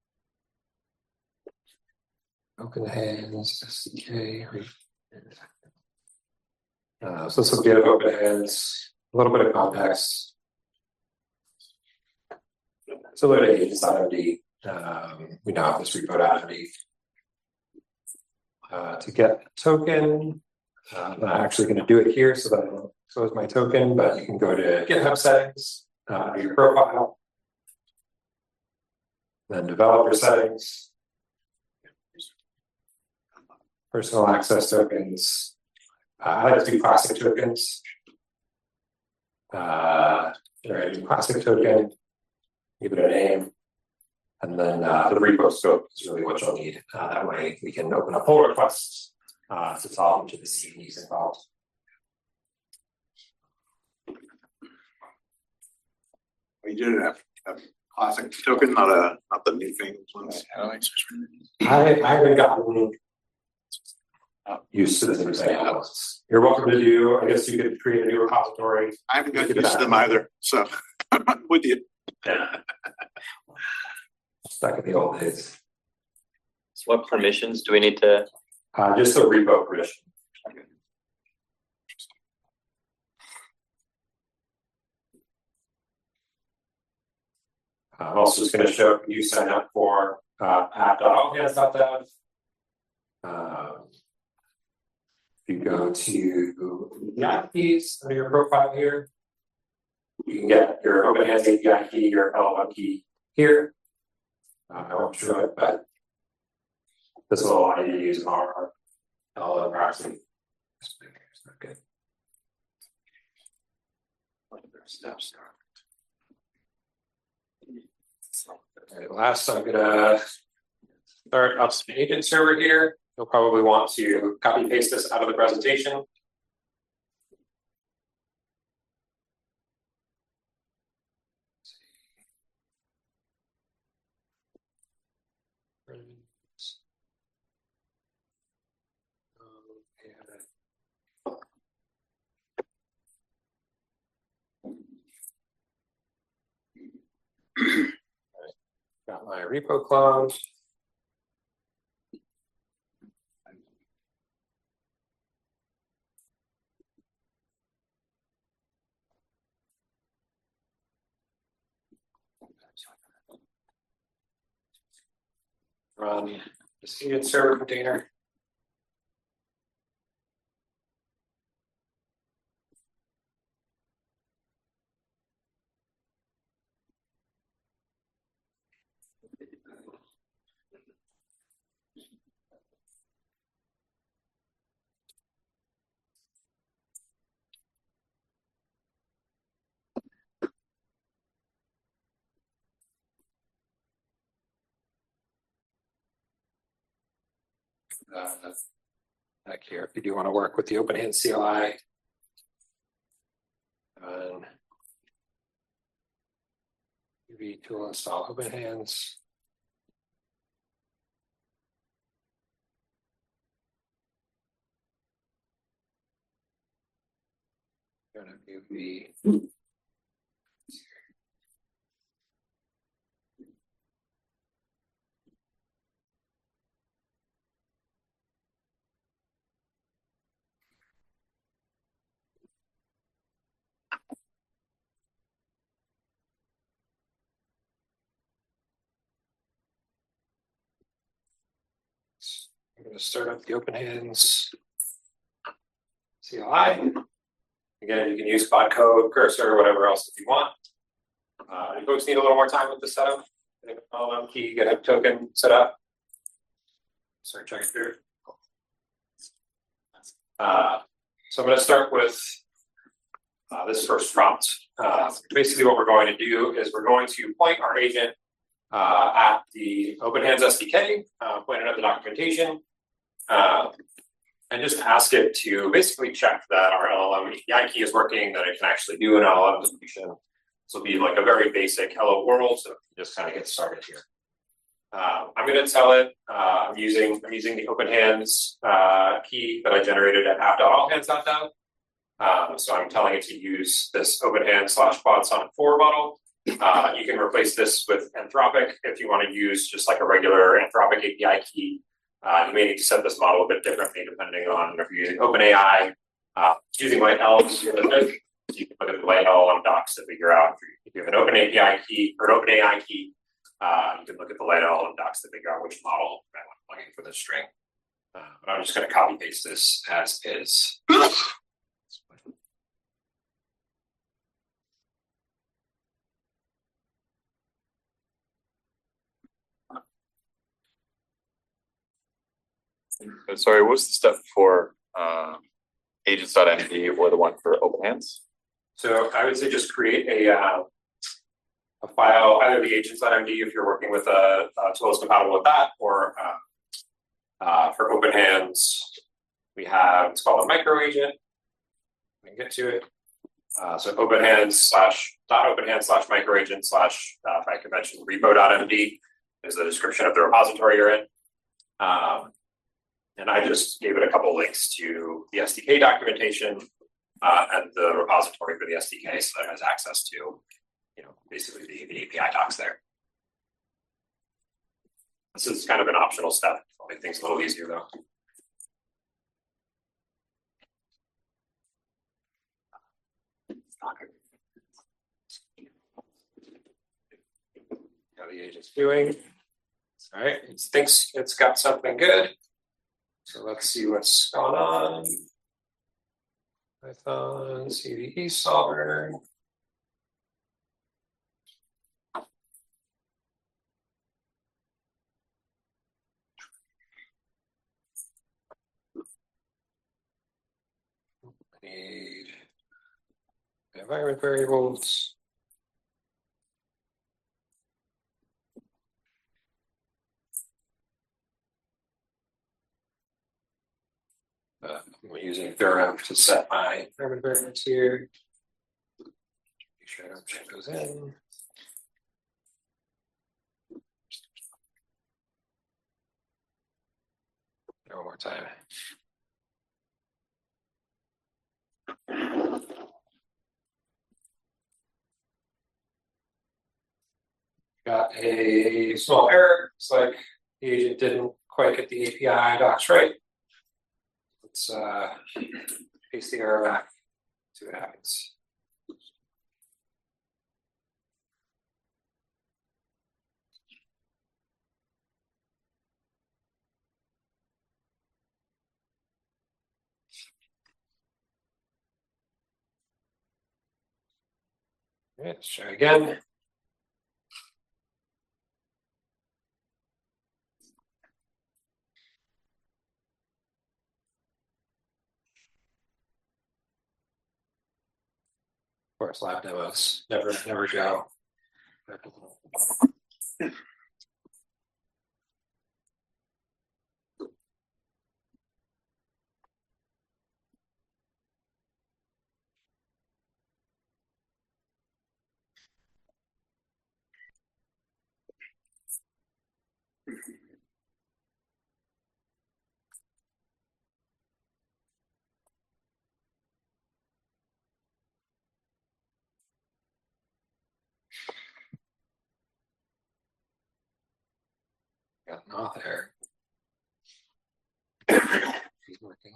OpenHands S D K. Uh, so this will give OpenHands a little bit of context. So that agents dot M D, um, we now have this repo dot M D. Uh, to get a token, uh, I'm not actually going to do it here, so that I don't expose my token, but you can go to GitHub settings, uh, your profile, then developer settings, personal access tokens. Uh, I like to do classic tokens. Uh, right, do classic token, give it a name, and then uh, the repo scope is really what you'll need. Uh, that way we can open up pull requests uh, to solve each of the C Ds involved. We did a, a classic token, not a not the new thing ones. I, I haven't gotten used to this example. You're welcome to do, I guess you could create a new repository. I haven't got used to them either, so I'm with you. Stuck in the old days. So what permissions do we need to? Uh, just a repo permission. I'm also just going to show you sign up for uh, app.allhands.dev. Um, if you go to the app keys under your profile here, you can get your OpenHands A P I key, your L L M key here. Uh, I won't show it, but this will allow you to use our L L M proxy. Okay. Steps. All right, last, I'm gonna start up an agent server here. You'll probably want to copy paste this out of the presentation. Got my repo clone. Run the seeded server container. Uh, back here, if you do want to work with the OpenHands C L I, and U V tool install OpenHands. Gonna U V. I'm going to start up the OpenHands C L I. Again, you can use quad code, cursor, whatever else if you want. Uh, you folks need a little more time with the setup. L L M key, get a token set up. Sorry, check it through. Uh, so I'm going to start with uh, this first prompt. Uh, basically, what we're going to do is we're going to point our agent uh, at the OpenHands S D K, uh, point it at the documentation, uh, and just ask it to basically check that our L L M A P I key is working, that it can actually do an L L M distribution. This will be like a very basic hello world, so just kind of get started here. Uh, I'm going to tell it uh, I'm using I'm using the OpenHands uh, key that I generated at app.allhands.dev. Um, so I'm telling it to use this OpenHands slash QuadSonic four model. Uh, you can replace this with Anthropic if you want to use just like a regular Anthropic A P I key. Uh, you may need to set this model a bit differently depending on if you're using OpenAI. Uh, using Light L M, you can look at the Light L M docs to figure out if you have an OpenAPI key or an OpenAI key. Uh, you can look at the Light L M docs to figure out which model you might want to plug in for this string. Uh, but I'm just going to copy paste this as is. Sorry, what was the step for uh, agents.md or the one for OpenHands? So I would say just create a uh, a file, either the agents.md if you're working with a, a tool that's compatible with that, or uh, uh, for OpenHands, we have it's called a micro agent. We can get to it. Uh, so OpenHands slash dot OpenHands slash micro agent slash uh, if I could mention repo.md is the description of the repository you're in. Um, and I just gave it a couple links to the S D K documentation uh, and the repository for the S D K, so that it has access to, you know, basically the, the A P I docs there. This is kind of an optional step. It'll make things a little easier though. How the agent's doing. All right, it thinks it's got something good. So let's see what's going on. Python C V E solver. I need environment variables. Uh, I'm using Theorem to set my environment variables here. Make sure I don't check those in. One more time. Got a small error. It's like the agent didn't quite get the A P I docs right. Let's uh, paste the error back, see what happens. All right, let's try again. Of course, lab demos never, never go. Got an auth error. He's working.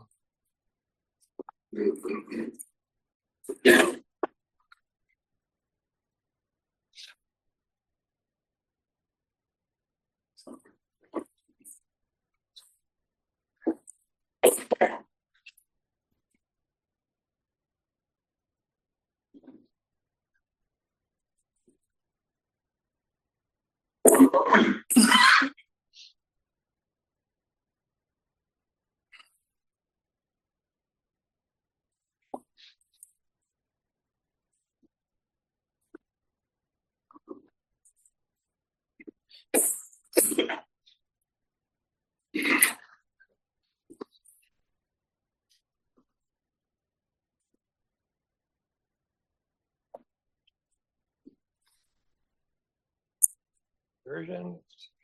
version.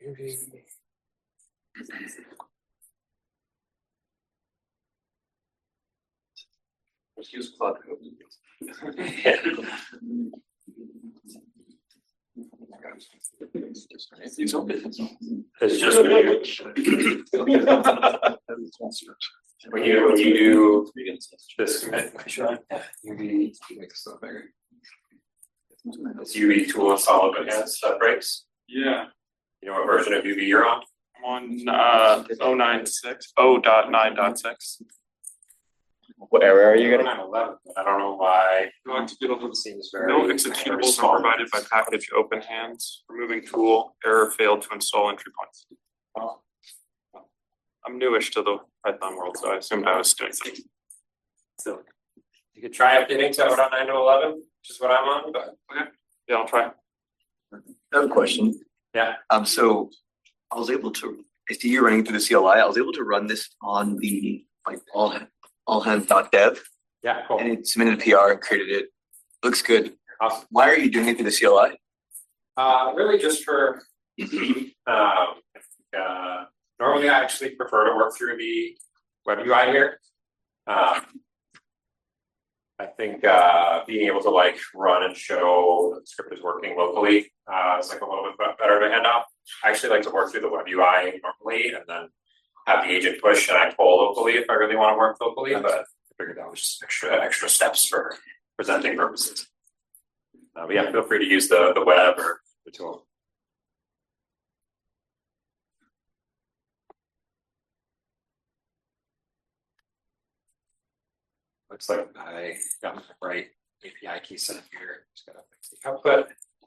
Let's use Cloud. It's just when you when you do this commit, U V make this stuff bigger. This U V tool installed against uh, breaks. Yeah, You know what version of U V you're on? I'm on uh oh nine six, oh dot nine dot six. What area are you gonna? nine eleven. I don't know why. No It seems very. no very executables small. are provided by package open hands, removing tool, error failed to install entry points. I'm newish to the Python world, so I assumed I was doing something. So you could try updating to nine to eleven, which is what I'm on, but Yeah, I'll try. I have a question. Yeah. Um, so I was able to, I see you running through the C L I. I was able to run this on the like all all hands dot dev yeah, cool. and it submitted a P R and created it. Looks good. Awesome. Why are you doing it through the C L I? Uh, really just for, um, uh, normally I actually prefer to work through the web U I here. Um, I think, uh, being able to like run and show that the script is working locally, uh, is like a little bit better to hand off. I actually like to work through the web U I normally and then have the agent push and I pull locally if I really want to work locally, but I figured that was just extra, extra steps for presenting purposes. Uh, but yeah, feel free to use the, the web or the tool. Looks like I got the right A P I key set up here. Just gotta fix the output.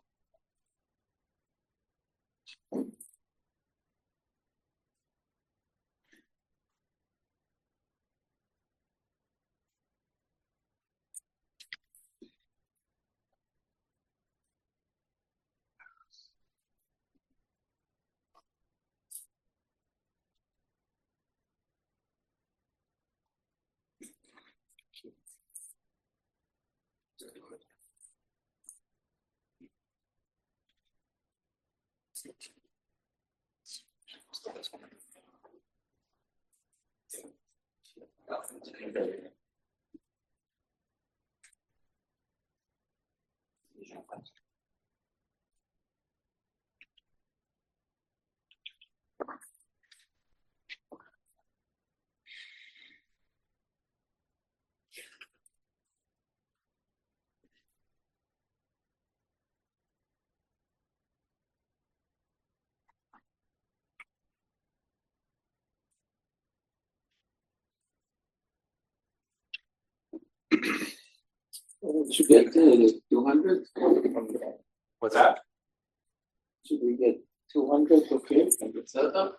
Should get to two hundred. What's that? Should we get two hundred okay and the setup?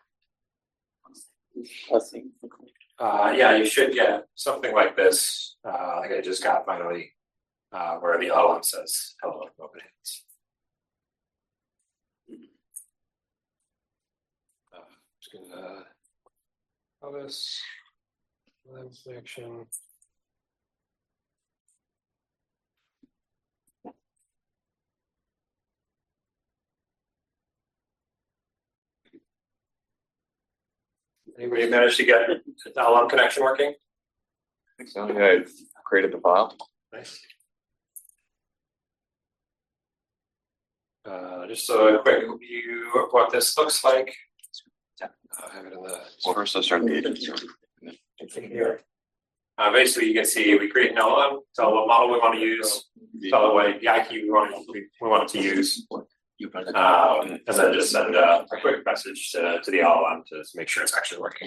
I think. Uh, yeah, you should get something like this. Uh, like I just got finally, uh, where the L M says hello open hands. Uh, just gonna call this lab section. Anybody managed to get the L M connection working? I think so. Yeah, I created the file. Nice. Uh, just a quick view of what this looks like. Uh, I have it in the Well, first let's start the agent. thing here. Uh, basically, you can see we create an L M, tell what model we want to use, tell it what A P I key we want we, we want it to use, um, and then just send a, a quick message to, to the L M to, to make sure it's actually working.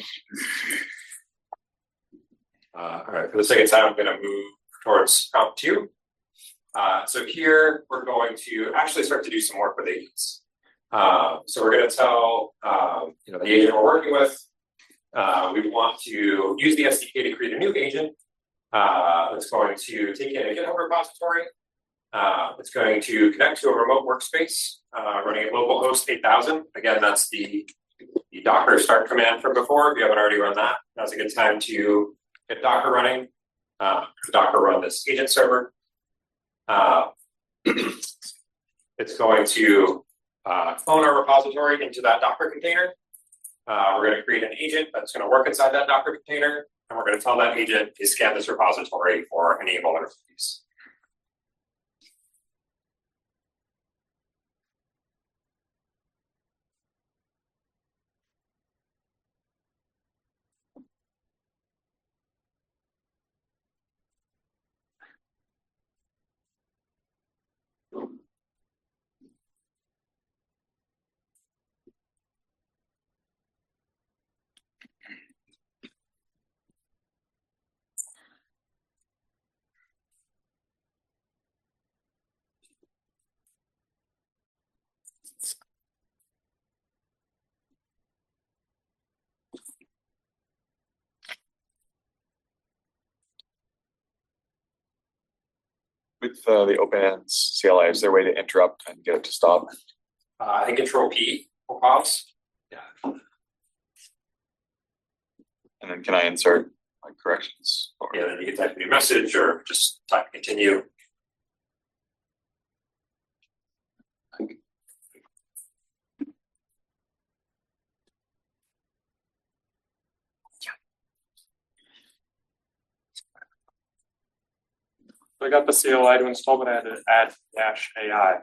Uh, all right, for the second time, I'm going to move towards prompt two. Uh, so here we're going to actually start to do some work with agents. Uh, so we're going to tell um, you know the agent we're working with. Uh, we want to use the S D K to create a new agent uh, that's going to take in a GitHub repository. Uh, it's going to connect to a remote workspace uh, running at localhost eight thousand. Again, that's the, the Docker start command from before. If you haven't already run that, now's a good time to get Docker running. Uh, Docker run this agent server. Uh, it's going to uh, clone our repository into that Docker container. Uh, we're going to create an agent that's going to work inside that Docker container, and we're going to tell that agent to scan this repository for any vulnerabilities. With uh, the open ends C L I, is there a way to interrupt and get it to stop? Uh, I think Control P will pause. Yeah. And then can I insert like corrections? Or... Yeah, then you can type a new message or just type continue. I got the C L I to install, but I had to add dash A I.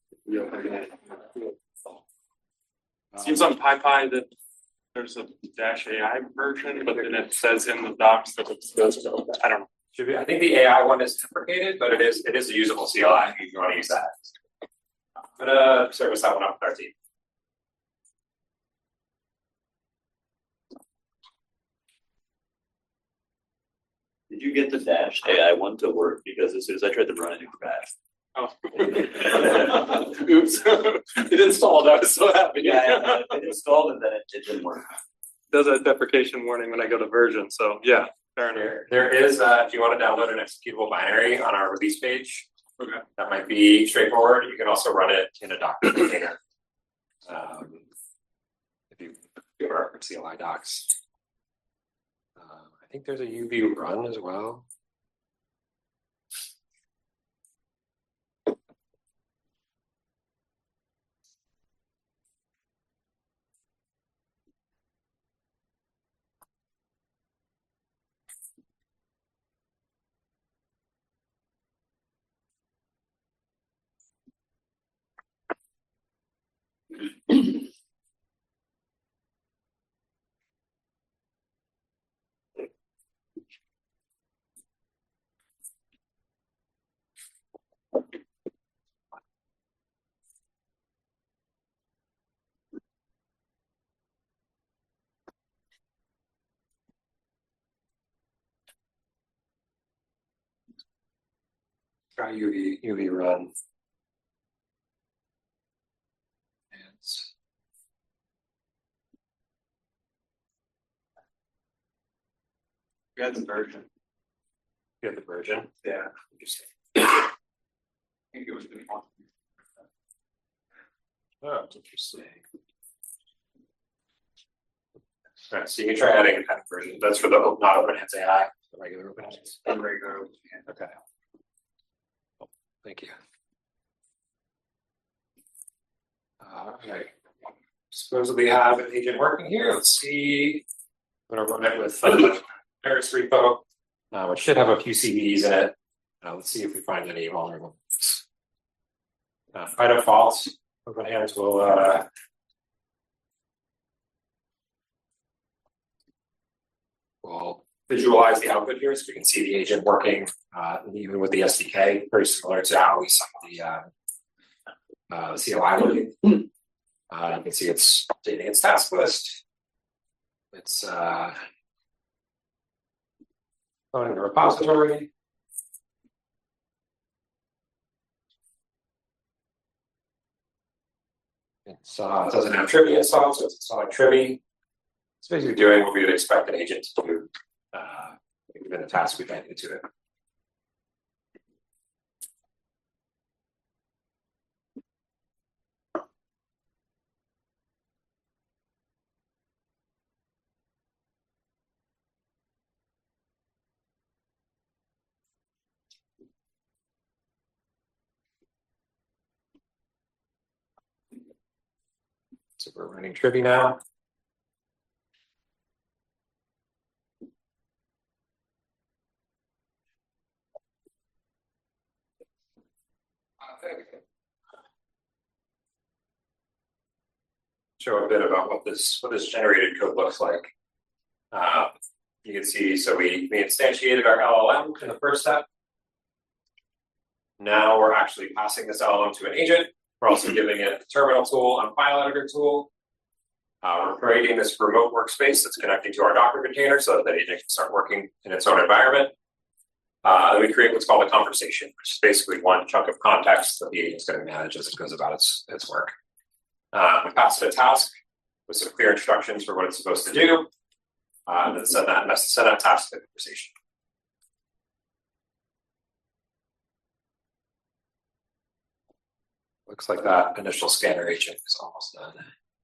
Seems on PyPy that there's a dash A I version, but then it says in the docs that it's goes to open. I don't know. Should be, I think the A I one is deprecated, but it is it is a usable C L I if you want to use that. I'm gonna service that one up with our team. Did you get the dash A I one to work? Because as soon as I tried to run it, it crashed. Oh. Oops. It installed. I was so happy. Yeah, yeah, it installed and then it, it didn't work. Does a deprecation warning when I go to version. So yeah, fair enough. There, there is uh, if you want to download an executable binary on our release page, Okay. that might be straightforward. You can also run it in a Docker container. Um, if you go to our C L I docs. Uh, I think there's a U V run as well. Try U V U V run. It's We had the version. you have the version. Yeah. Interesting. I think it was the one. Oh, it's interesting. All right, so you can try adding a kind of version. That's for the op- not OpenHands A I, the regular OpenHands. The regular. Okay. Cool. Thank you. All right. Supposedly have an agent working here. Let's see. I'm gonna run it with uh, Paris repo, uh, which should have a few C V Ds in it. Uh, let's see if we find any vulnerable. Uh, by default, OpenHands will uh, will visualize the output here, so we can see the agent working, uh, even with the S D K, very similar to how we saw the uh, uh, C L I working. Uh, you can see it's updating its task list. It's uh, loading the repository. It's, uh, it doesn't have Trivy installed, so it's installing Trivy. It's basically doing what we would expect an agent to do, uh, given the task we've handed to it. So we're running Trivy now. Show a bit about what this what this generated code looks like. Uh, you can see, so we, we instantiated our L L M in the first step. Now we're actually passing this L L M to an agent. We're also giving it a terminal tool and file editor tool. Uh, we're creating this remote workspace that's connecting to our Docker container so that the agent can start working in its own environment. Uh, then we create what's called a conversation, which is basically one chunk of context that the agent's going to manage as it goes about its, its work. Uh, we pass it a task with some clear instructions for what it's supposed to do, uh, and then send that send that task to the conversation. Looks like that initial scanner agent is almost done.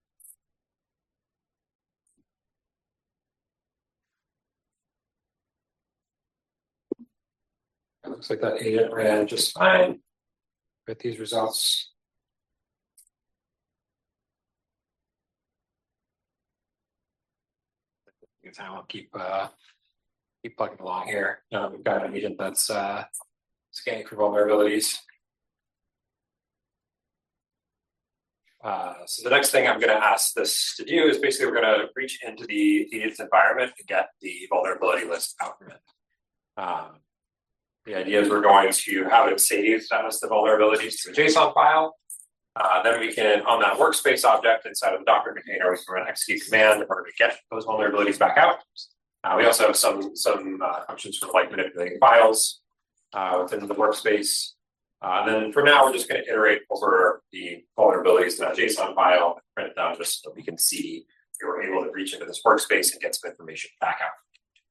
It looks like that agent ran just fine with these results. I'll keep uh, keep plugging along here. Uh, we've got an agent that's uh, scanning for vulnerabilities. Uh, so the next thing I'm going to ask this to do is basically we're going to reach into the agent's environment and get the vulnerability list out from it. Um, the idea is we're going to have it save as the vulnerabilities to a JSON file. Uh, then we can, on that workspace object inside of the Docker container, we can run execute command in order to get those vulnerabilities back out. Uh, we also have some some uh, functions for like manipulating files uh, within the workspace. Uh, and then for now, we're just going to iterate over the vulnerabilities in that JSON file, and print them just so we can see we were able to reach into this workspace and get some information back out.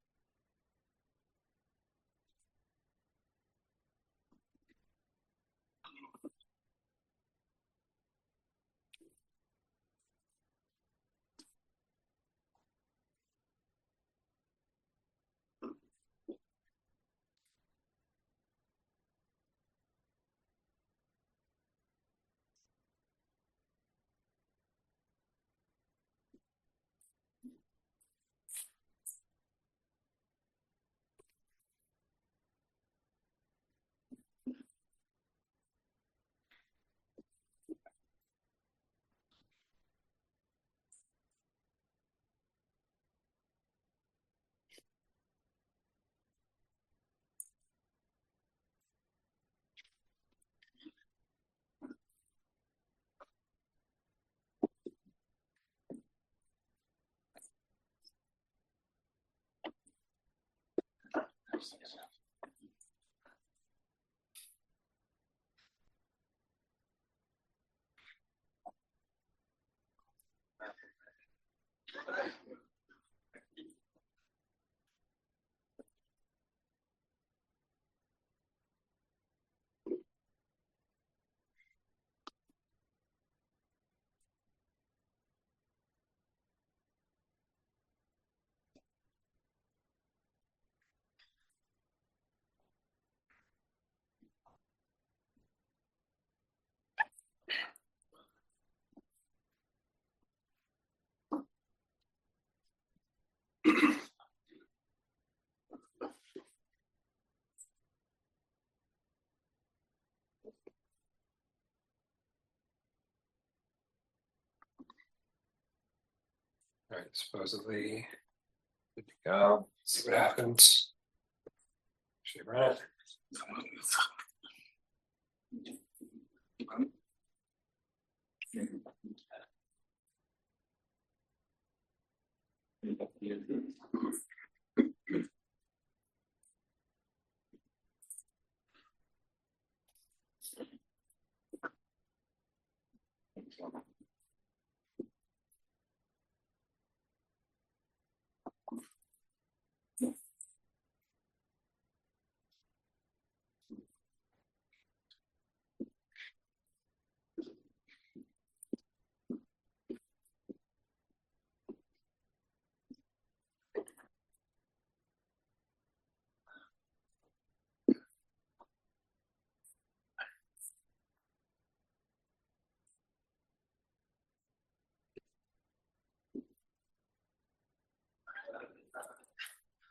All right, supposedly good to go. Let's see what happens. Actually, run it.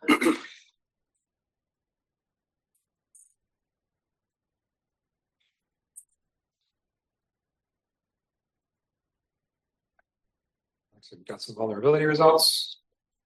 So we've got some vulnerability results.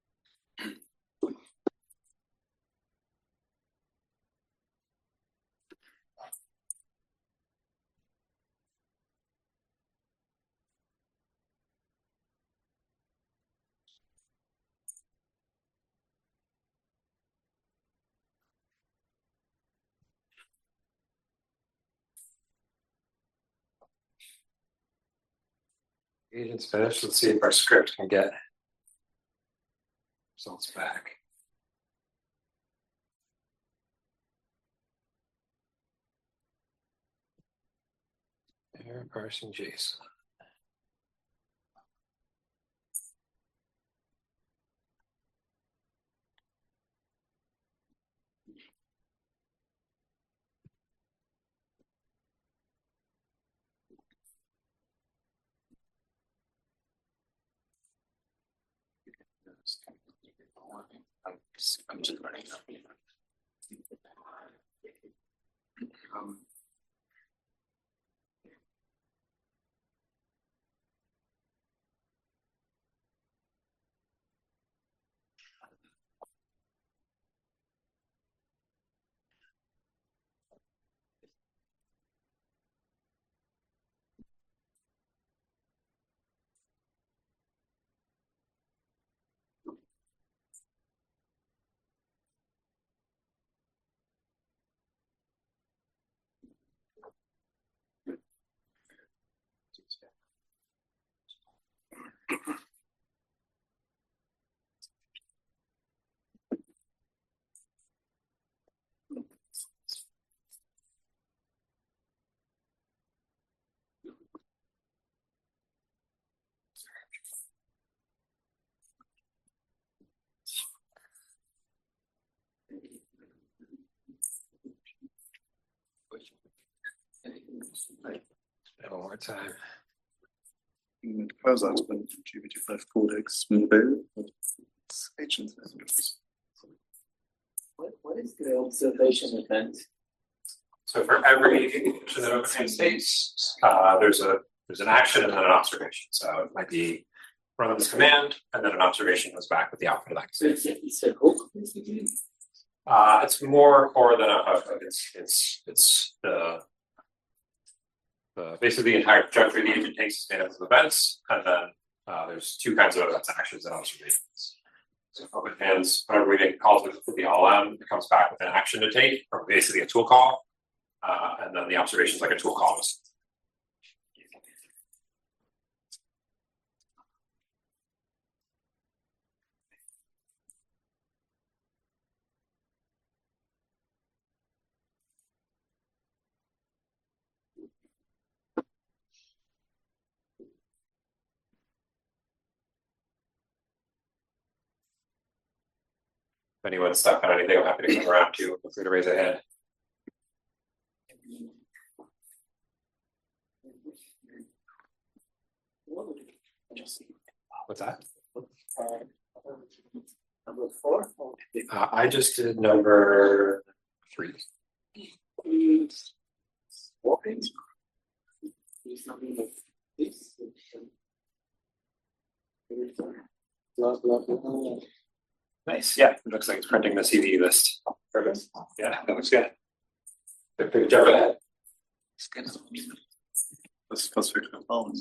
Agent's finished. Let's see if our script can get results back. Error parsing JSON. I'm just running. Um, One more time. Because that's been G B T five codex mobile. Agents. What, what is the observation event? So for every action that OpenAI takes, uh, there's a there's an action and then an observation. So it might be run this command and then an observation goes back with the output of that. So it's a, it's a hook, basically? Uh, it's more core than a hook. It's it's it's the the basically the entire trajectory the agent takes is made up of events, and then uh, there's two kinds of events: actions and observations. So open hands, whenever we make calls with the L M, it comes back with an action to take, or basically a tool call, uh, and then the observation is like a tool call. If anyone's stuck on anything, I'm happy to come around to. Feel free to raise a hand. What's that? Uh, number four? Uh, I just did number three. Walking. Is something like this. Blah, blah, blah. Nice. Yeah, it looks like it's printing the C V list. Perfect. Yeah, that looks good. Good, good job with that. That's that's very cool.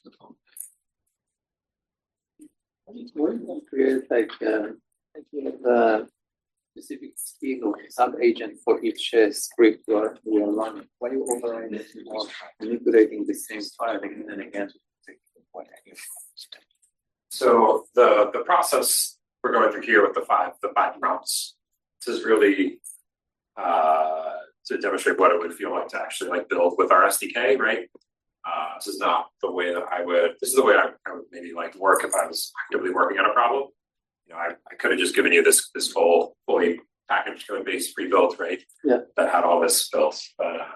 We're going to create like uh, like you have a specific scheme or sub agent for each uh, script you are, we are running. Why you override it or manipulating the same file again and again? So the the process we're going through here with the five the five prompts. This is really uh, to demonstrate what it would feel like to actually like build with our S D K, right? Uh, this is not the way that I would. This is the way I, I would maybe like work if I was actively working on a problem. You know, I, I could have just given you this this full fully packaged code base pre-built, right? Yeah. That had all this built, but uh,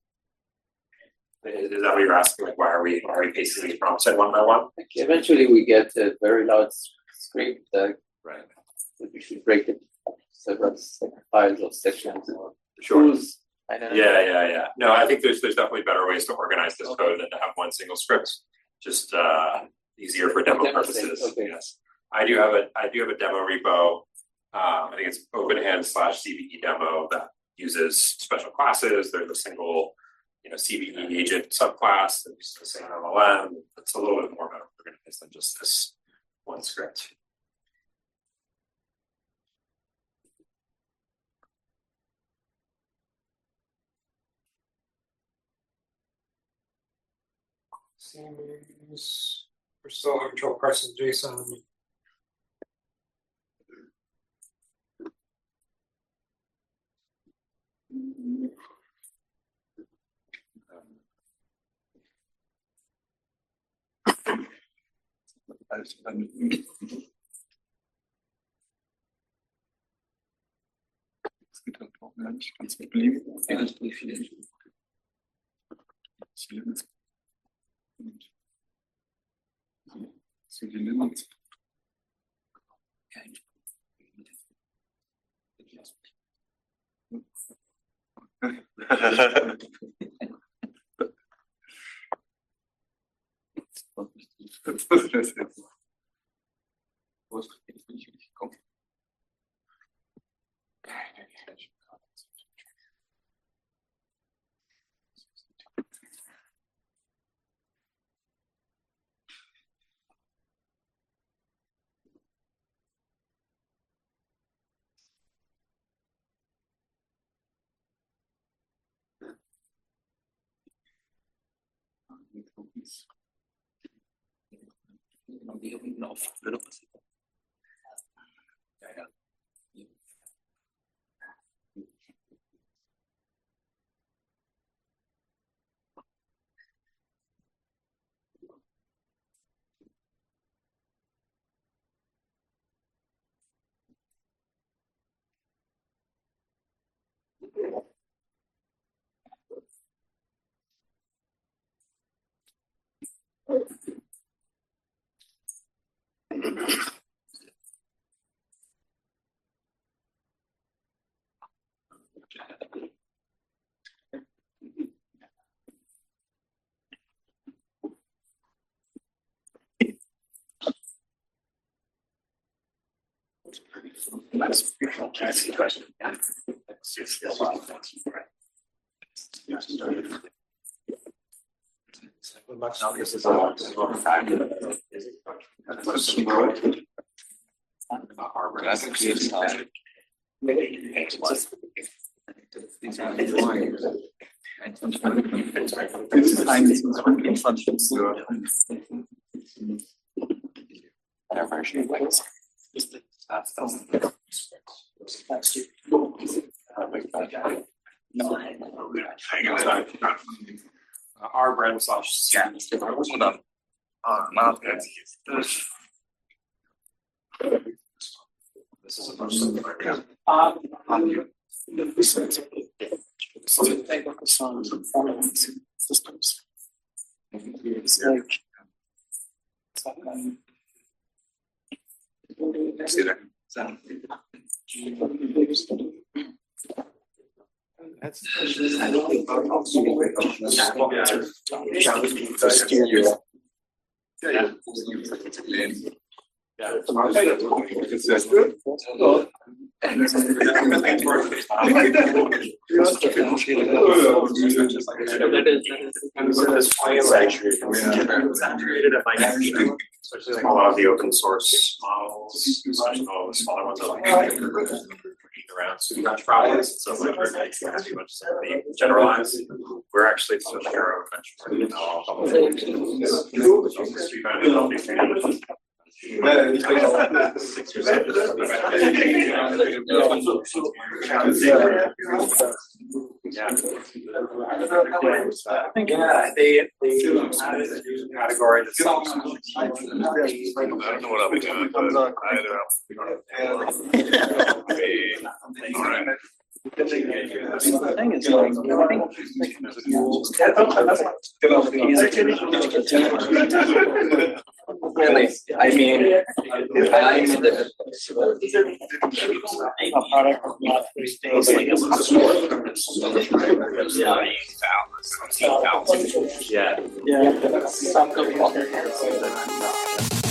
is, is that what you're asking? Like, why are we why are we pasting these prompts in one by one? Like eventually we get a very large script that Right. that we should break it several sec- files or sections or Sure. tools. I don't know. Yeah, yeah, yeah. No, I think there's there's definitely better ways to organize this code than to have one single script. Just uh easier for demo Demo sake, purposes. okay. Yes. I do have a I do have a demo repo. Um, I think it's OpenHand slash C V E demo that uses special classes. There's a single, you know, C V E agent subclass that uses the same L L M. It's a little bit more better organized than just this one script. Seems we're still in control parts of JSON. Kannst du belieben? Ja, das bin ich That's a question. This is a R brand slash scan. This is a bunch of systems. It's like See that? That's especially like a lot of the open source models, especially all the smaller ones are like around super much problems. So like we're like too much somebody generalized. We're actually still narrow benchmark. Yeah, they they use a category that's I don't know what I'll be doing, but I don't know. All right. The thing is, like, I think really, I mean, if I'm in the. Yeah. Yeah. Some